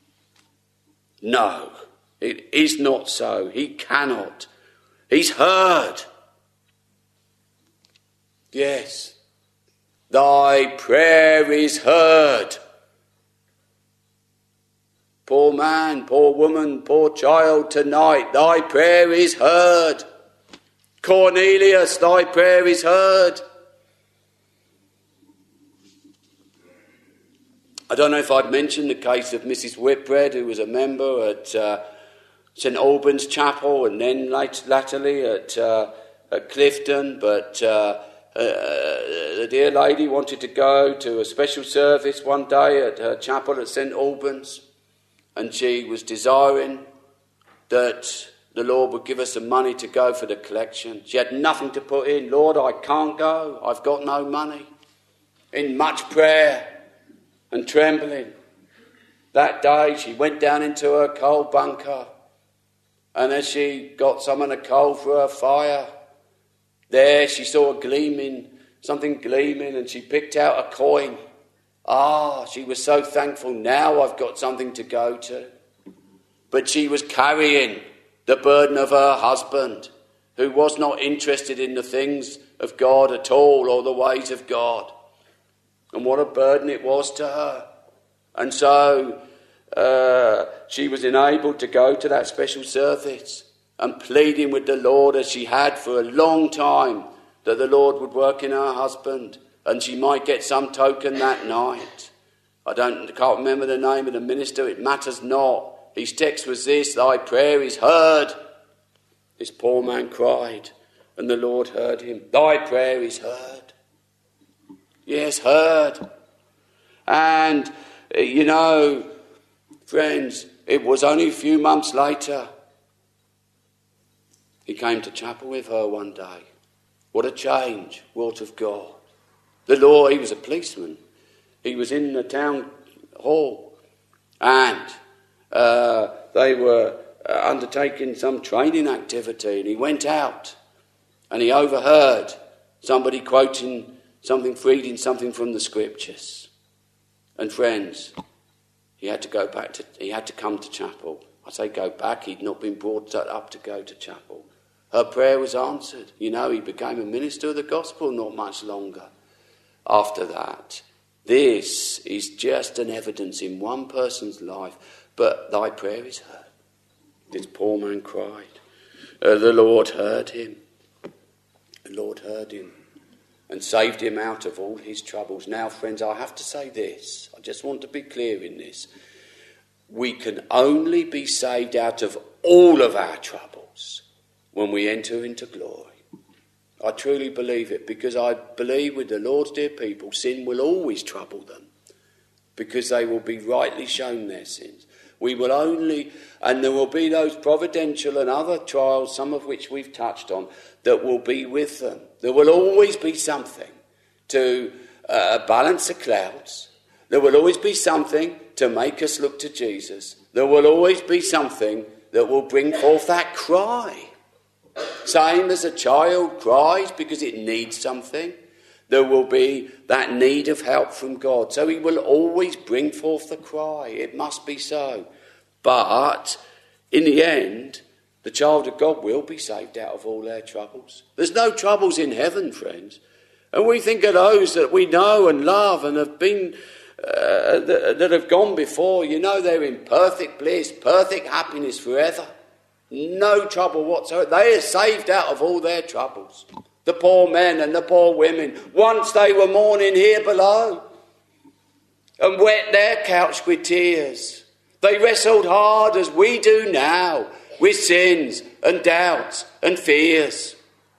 No, it is not so. He cannot. He's heard. Yes, thy prayer is heard. Poor man, poor woman, poor child, tonight, thy prayer is heard. Cornelius, thy prayer is heard. I don't know if I'd mentioned the case of Mrs. Whitbread, who was a member at St Albans Chapel and then latterly at Clifton, but the dear lady wanted to go to a special service one day at her chapel at St Albans, and she was desiring that the Lord would give her some money to go for the collection. She had nothing to put in. Lord, I can't go. I've got no money. In much prayer and trembling, that day she went down into her coal bunker, and as she got some of the coal for her fire, there she saw something gleaming, and she picked out a coin. She was so thankful, now I've got something to go to. But she was carrying the burden of her husband, who was not interested in the things of God at all, or the ways of God. And what a burden it was to her. And so she was enabled to go to that special service and pleading with the Lord, as she had for a long time, that the Lord would work in her husband and she might get some token that night. I can't remember the name of the minister, it matters not. His text was this, thy prayer is heard. This poor man cried and the Lord heard him. Thy prayer is heard. Yes, heard. And, you know, friends, it was only a few months later he came to chapel with her one day. What a change, wrought of God. The Lord, he was a policeman. He was in the town hall, and they were undertaking some training activity, and he went out and he overheard somebody quoting something, reading something from the Scriptures. And friends, he had to come to chapel. I say go back, he'd not been brought up to go to chapel. Her prayer was answered. You know, he became a minister of the gospel not much longer after that. This is just an evidence in one person's life, but thy prayer is heard. This poor man cried. The Lord heard him. The Lord heard him and saved him out of all his troubles. Now, friends, I have to say this. I just want to be clear in this. We can only be saved out of all of our troubles when we enter into glory. I truly believe it, because I believe with the Lord's dear people, sin will always trouble them, because they will be rightly shown their sins. We will only, and there will be those providential and other trials, some of which we've touched on, that will be with them. There will always be something to balance the clouds. There will always be something to make us look to Jesus. There will always be something that will bring forth that cry. Same as a child cries because it needs something, there will be that need of help from God. So he will always bring forth the cry. It must be so. But in the end, the child of God will be saved out of all their troubles. There's no troubles in heaven, friends. And we think of those that we know and love and have been, that have gone before. You know, they're in perfect bliss, perfect happiness forever. No trouble whatsoever. They are saved out of all their troubles. The poor men and the poor women. Once they were mourning here below and wet their couch with tears. They wrestled hard as we do now with sins and doubts and fears.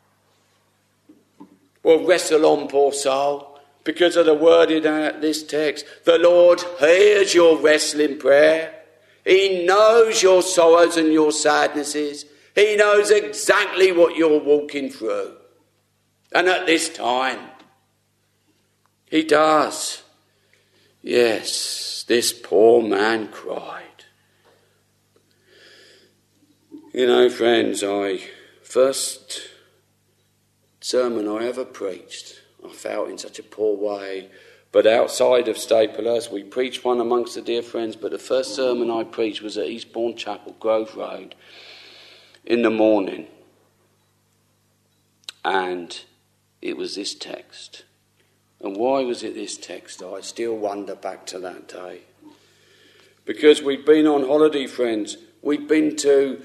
Well, wrestle on, poor soul, because of the word in this text. The Lord hears your wrestling prayer. He knows your sorrows and your sadnesses. He knows exactly what you're walking through. And at this time, he does. Yes, this poor man cried. You know, friends, first sermon I ever preached, I felt in such a poor way. But outside of Staplehurst, we preached one amongst the dear friends, but the first sermon I preached was at Eastbourne Chapel, Grove Road, in the morning. And it was this text. And why was it this text? I still wonder back to that day. Because we've been on holiday, friends. We've been to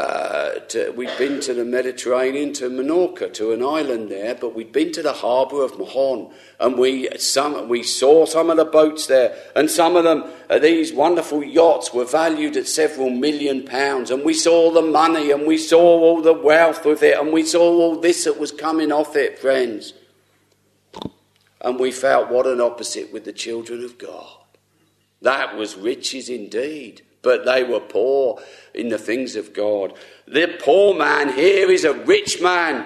the Mediterranean, to Menorca, to an island there, but we'd been to the harbour of Mahon, and we saw some of the boats there, and some of them, these wonderful yachts, were valued at several £1 million, and we saw the money, and we saw all the wealth with it, and we saw all this that was coming off it, friends. And we felt what an opposite with the children of God. That was riches indeed. But they were poor in the things of God. The poor man here is a rich man.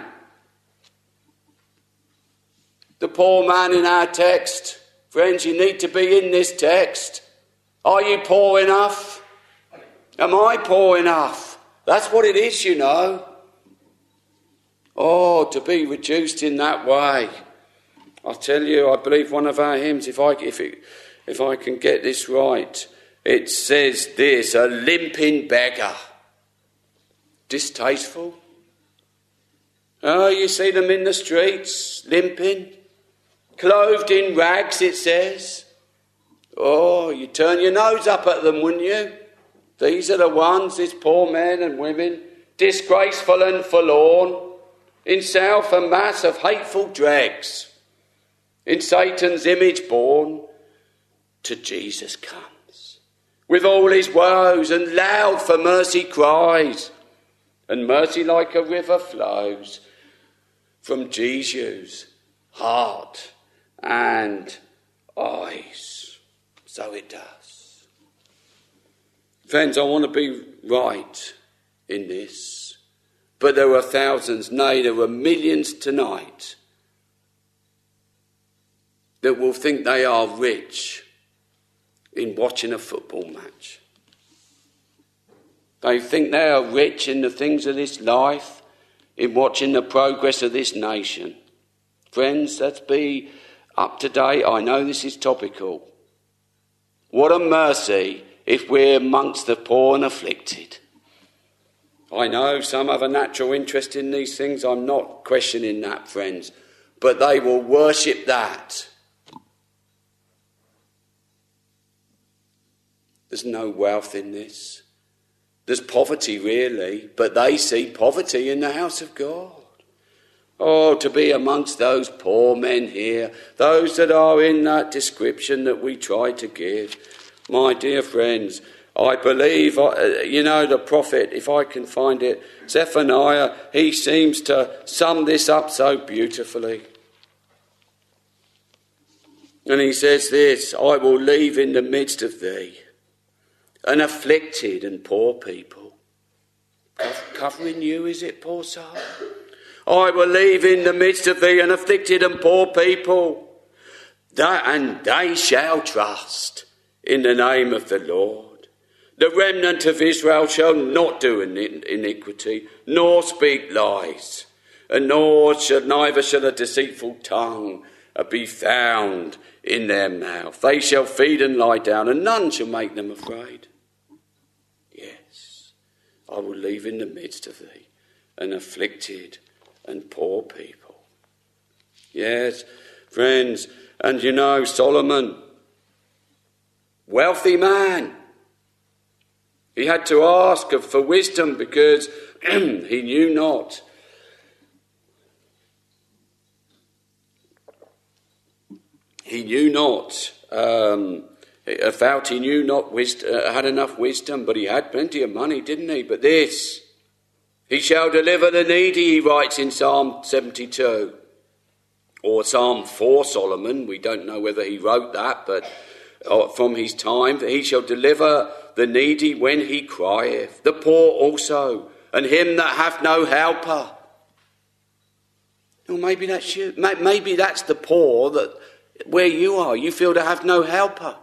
The poor man in our text. Friends, you need to be in this text. Are you poor enough? Am I poor enough? That's what it is, you know. Oh, to be reduced in that way. I tell you, I believe one of our hymns, if I can get this right, it says this: a limping beggar. Distasteful. Oh, you see them in the streets, limping. Clothed in rags, it says. Oh, you turn your nose up at them, wouldn't you? These are the ones, these poor men and women, disgraceful and forlorn, in self a mass of hateful dregs, in Satan's image born, to Jesus comes. With all his woes and loud for mercy cries, and mercy like a river flows from Jesus' heart and eyes. So it does. Friends, I want to be right in this, but there are thousands, nay, there are millions tonight that will think they are rich in watching a football match. They think they are rich in the things of this life, in watching the progress of this nation. Friends, let's be up to date. I know this is topical. What a mercy if we're amongst the poor and afflicted. I know some have a natural interest in these things. I'm not questioning that, friends. But they will worship that. There's no wealth in this. There's poverty, really, but they see poverty in the house of God. Oh, to be amongst those poor men here, those that are in that description that we try to give. My dear friends, I believe, the prophet, if I can find it, Zephaniah, he seems to sum this up so beautifully. And he says this, I will leave in the midst of thee an afflicted and poor people. Covering you, is it, poor soul? I will leave in the midst of thee an afflicted and poor people, and they shall trust in the name of the Lord. The remnant of Israel shall not do iniquity, nor speak lies, and neither shall a deceitful tongue be found in their mouth. They shall feed and lie down, and none shall make them afraid. Yes, I will leave in the midst of thee an afflicted and poor people. Yes, friends, and Solomon, wealthy man, he had to ask for wisdom because he knew not. He knew not. He knew not had enough wisdom, but he had plenty of money, didn't he? But this, he shall deliver the needy, he writes in Psalm 72. Or Psalm 4, Solomon. We don't know whether he wrote that, but from his time, he shall deliver the needy when he crieth, the poor also, and him that hath no helper. Well, maybe that's you. Maybe that's the poor that where you are, you feel to have no helper.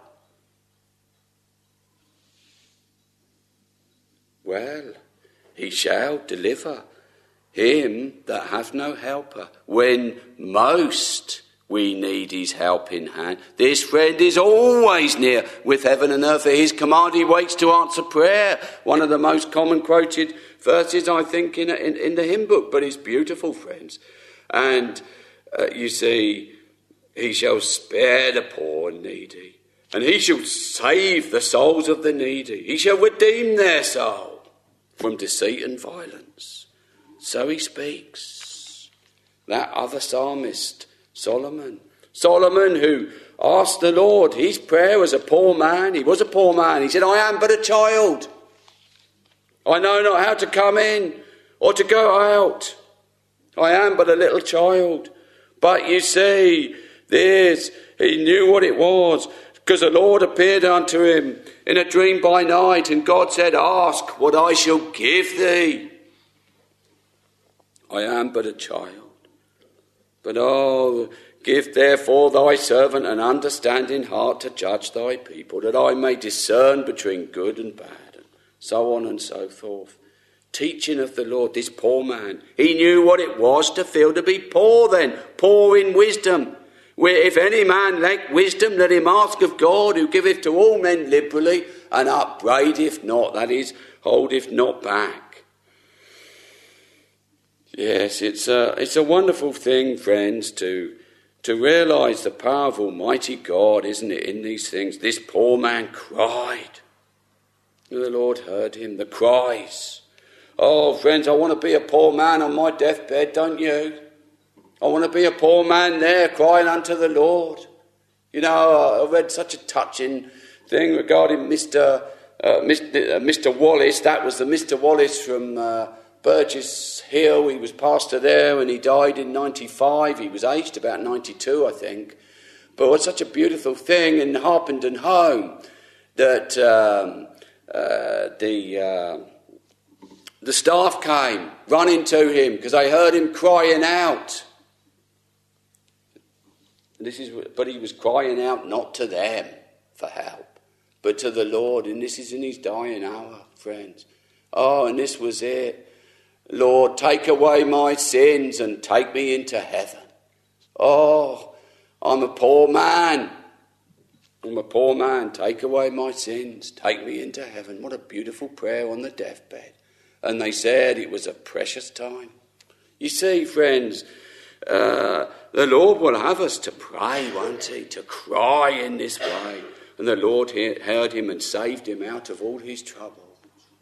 Well, he shall deliver him that hath no helper when most we need his help in hand. This friend is always near with heaven and earth. At his command he waits to answer prayer. One of the most common quoted verses, I think, in the hymn book. But it's beautiful, friends. And you see, he shall spare the poor and needy. And he shall save the souls of the needy. He shall redeem their soul from deceit and violence. So he speaks. That other psalmist, Solomon, who asked the Lord, his prayer was a poor man. He was a poor man. He said, I am but a child. I know not how to come in or to go out. I am but a little child. But you see, he knew what it was, because the Lord appeared unto him in a dream by night, and God said, ask what I shall give thee. I am but a child. But give therefore thy servant an understanding heart to judge thy people, that I may discern between good and bad, and so on and so forth. Teaching of the Lord, this poor man, he knew what it was to feel to be poor then, poor in wisdom. Where if any man lack wisdom, let him ask of God, who giveth to all men liberally, and upbraideth not, that is, holdeth not back. Yes, it's a wonderful thing, friends, to realise the power of Almighty God, isn't it, in these things. This poor man cried. The Lord heard him, the cries. Oh, friends, I want to be a poor man on my deathbed, don't you? I want to be a poor man there crying unto the Lord. You know, I read such a touching thing regarding Mr. Wallace. That was the Mr. Wallace from Burgess Hill. He was pastor there and he died in 95. He was aged about 92, I think. But it was such a beautiful thing in Harpenden Home that the staff came running to him because they heard him crying out. But he was crying out not to them for help, but to the Lord. And this is in his dying hour, friends. Oh, and this was it. Lord, take away my sins and take me into heaven. Oh, I'm a poor man. I'm a poor man. Take away my sins. Take me into heaven. What a beautiful prayer on the deathbed. And they said it was a precious time. You see, friends, the Lord will have us to pray, won't he? To cry in this way. And the Lord heard him and saved him out of all his trouble.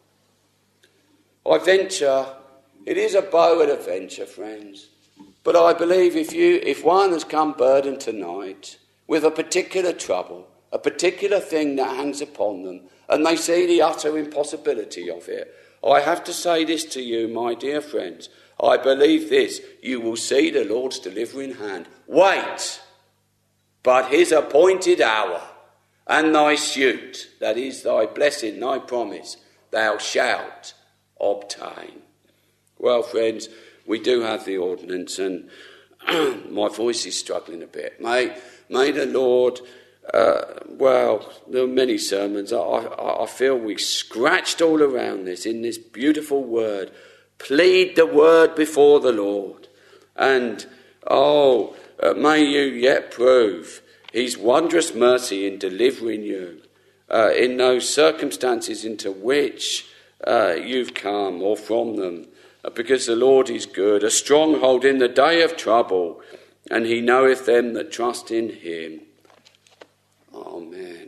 I venture, it is a bow at a venture, friends. But I believe if one has come burdened tonight with a particular trouble, a particular thing that hangs upon them, and they see the utter impossibility of it. I have to say this to you, my dear friends. I believe this: you will see the Lord's delivering hand. Wait, but his appointed hour, and thy suit, that is thy blessing, thy promise, thou shalt obtain. Well, friends, we do have the ordinance, and my voice is struggling a bit. May the Lord, there are many sermons. I feel we scratched all around this in this beautiful word. Plead the word before the Lord. And, may you yet prove his wondrous mercy in delivering you in those circumstances into which you've come, or from them, because the Lord is good, a stronghold in the day of trouble, and he knoweth them that trust in him. Amen.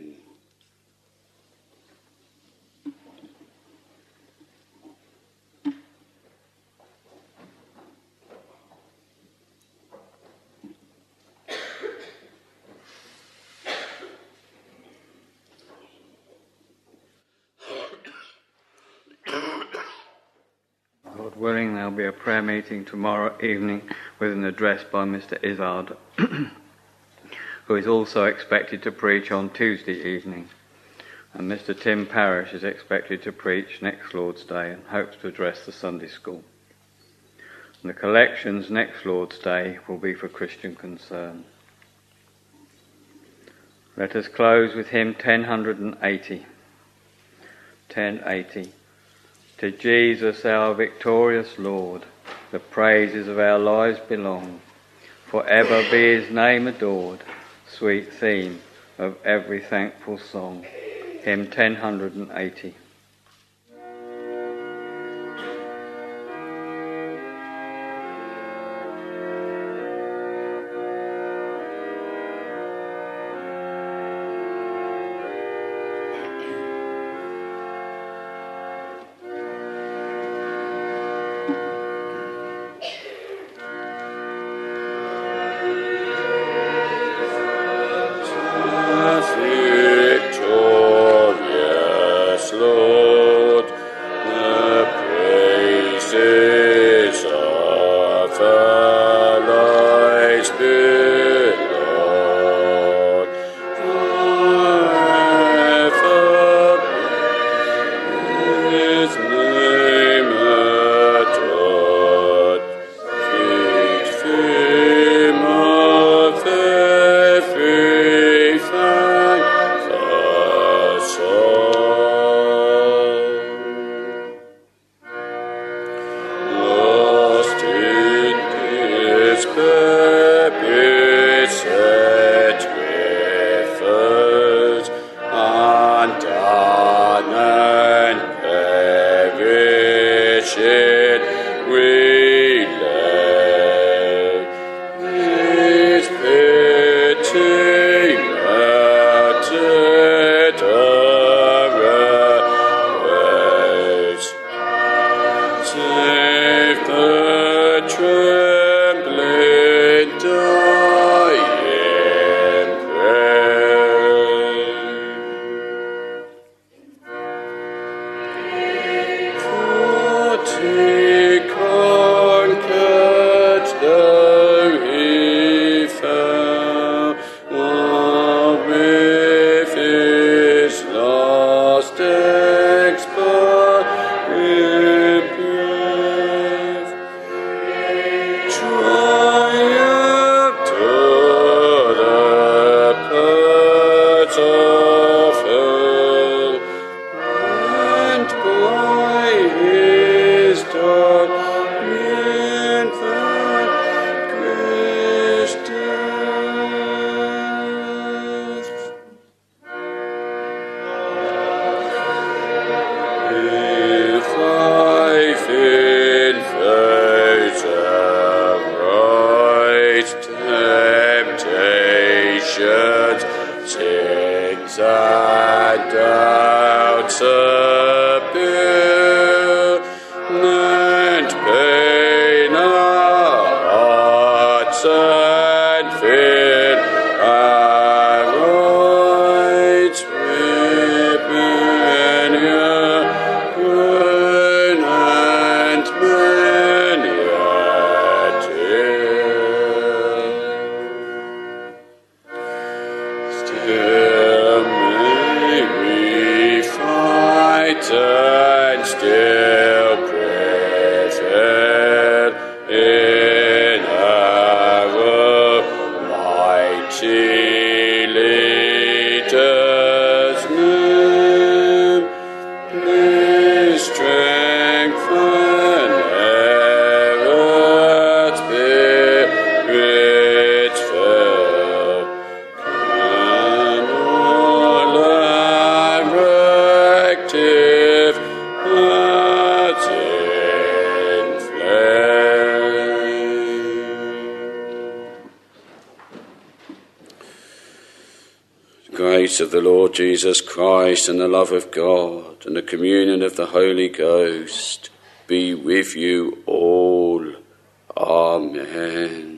Lord willing, there'll be a prayer meeting tomorrow evening with an address by Mr. Izzard, who is also expected to preach on Tuesday evening. And Mr. Tim Parrish is expected to preach next Lord's Day and hopes to address the Sunday school. And the collections next Lord's Day will be for Christian Concern. Let us close with hymn 1080. 1080. To Jesus, our victorious Lord, the praises of our lives belong. For ever be his name adored, sweet theme of every thankful song. Hymn 1080. And fear arise. and still present in our mighty leader's name, may strengthen our spirits fell, and all our active hearts inflame. The grace of the Lord Jesus Christ and the love of God and the communion of the Holy Ghost be with you all. Amen.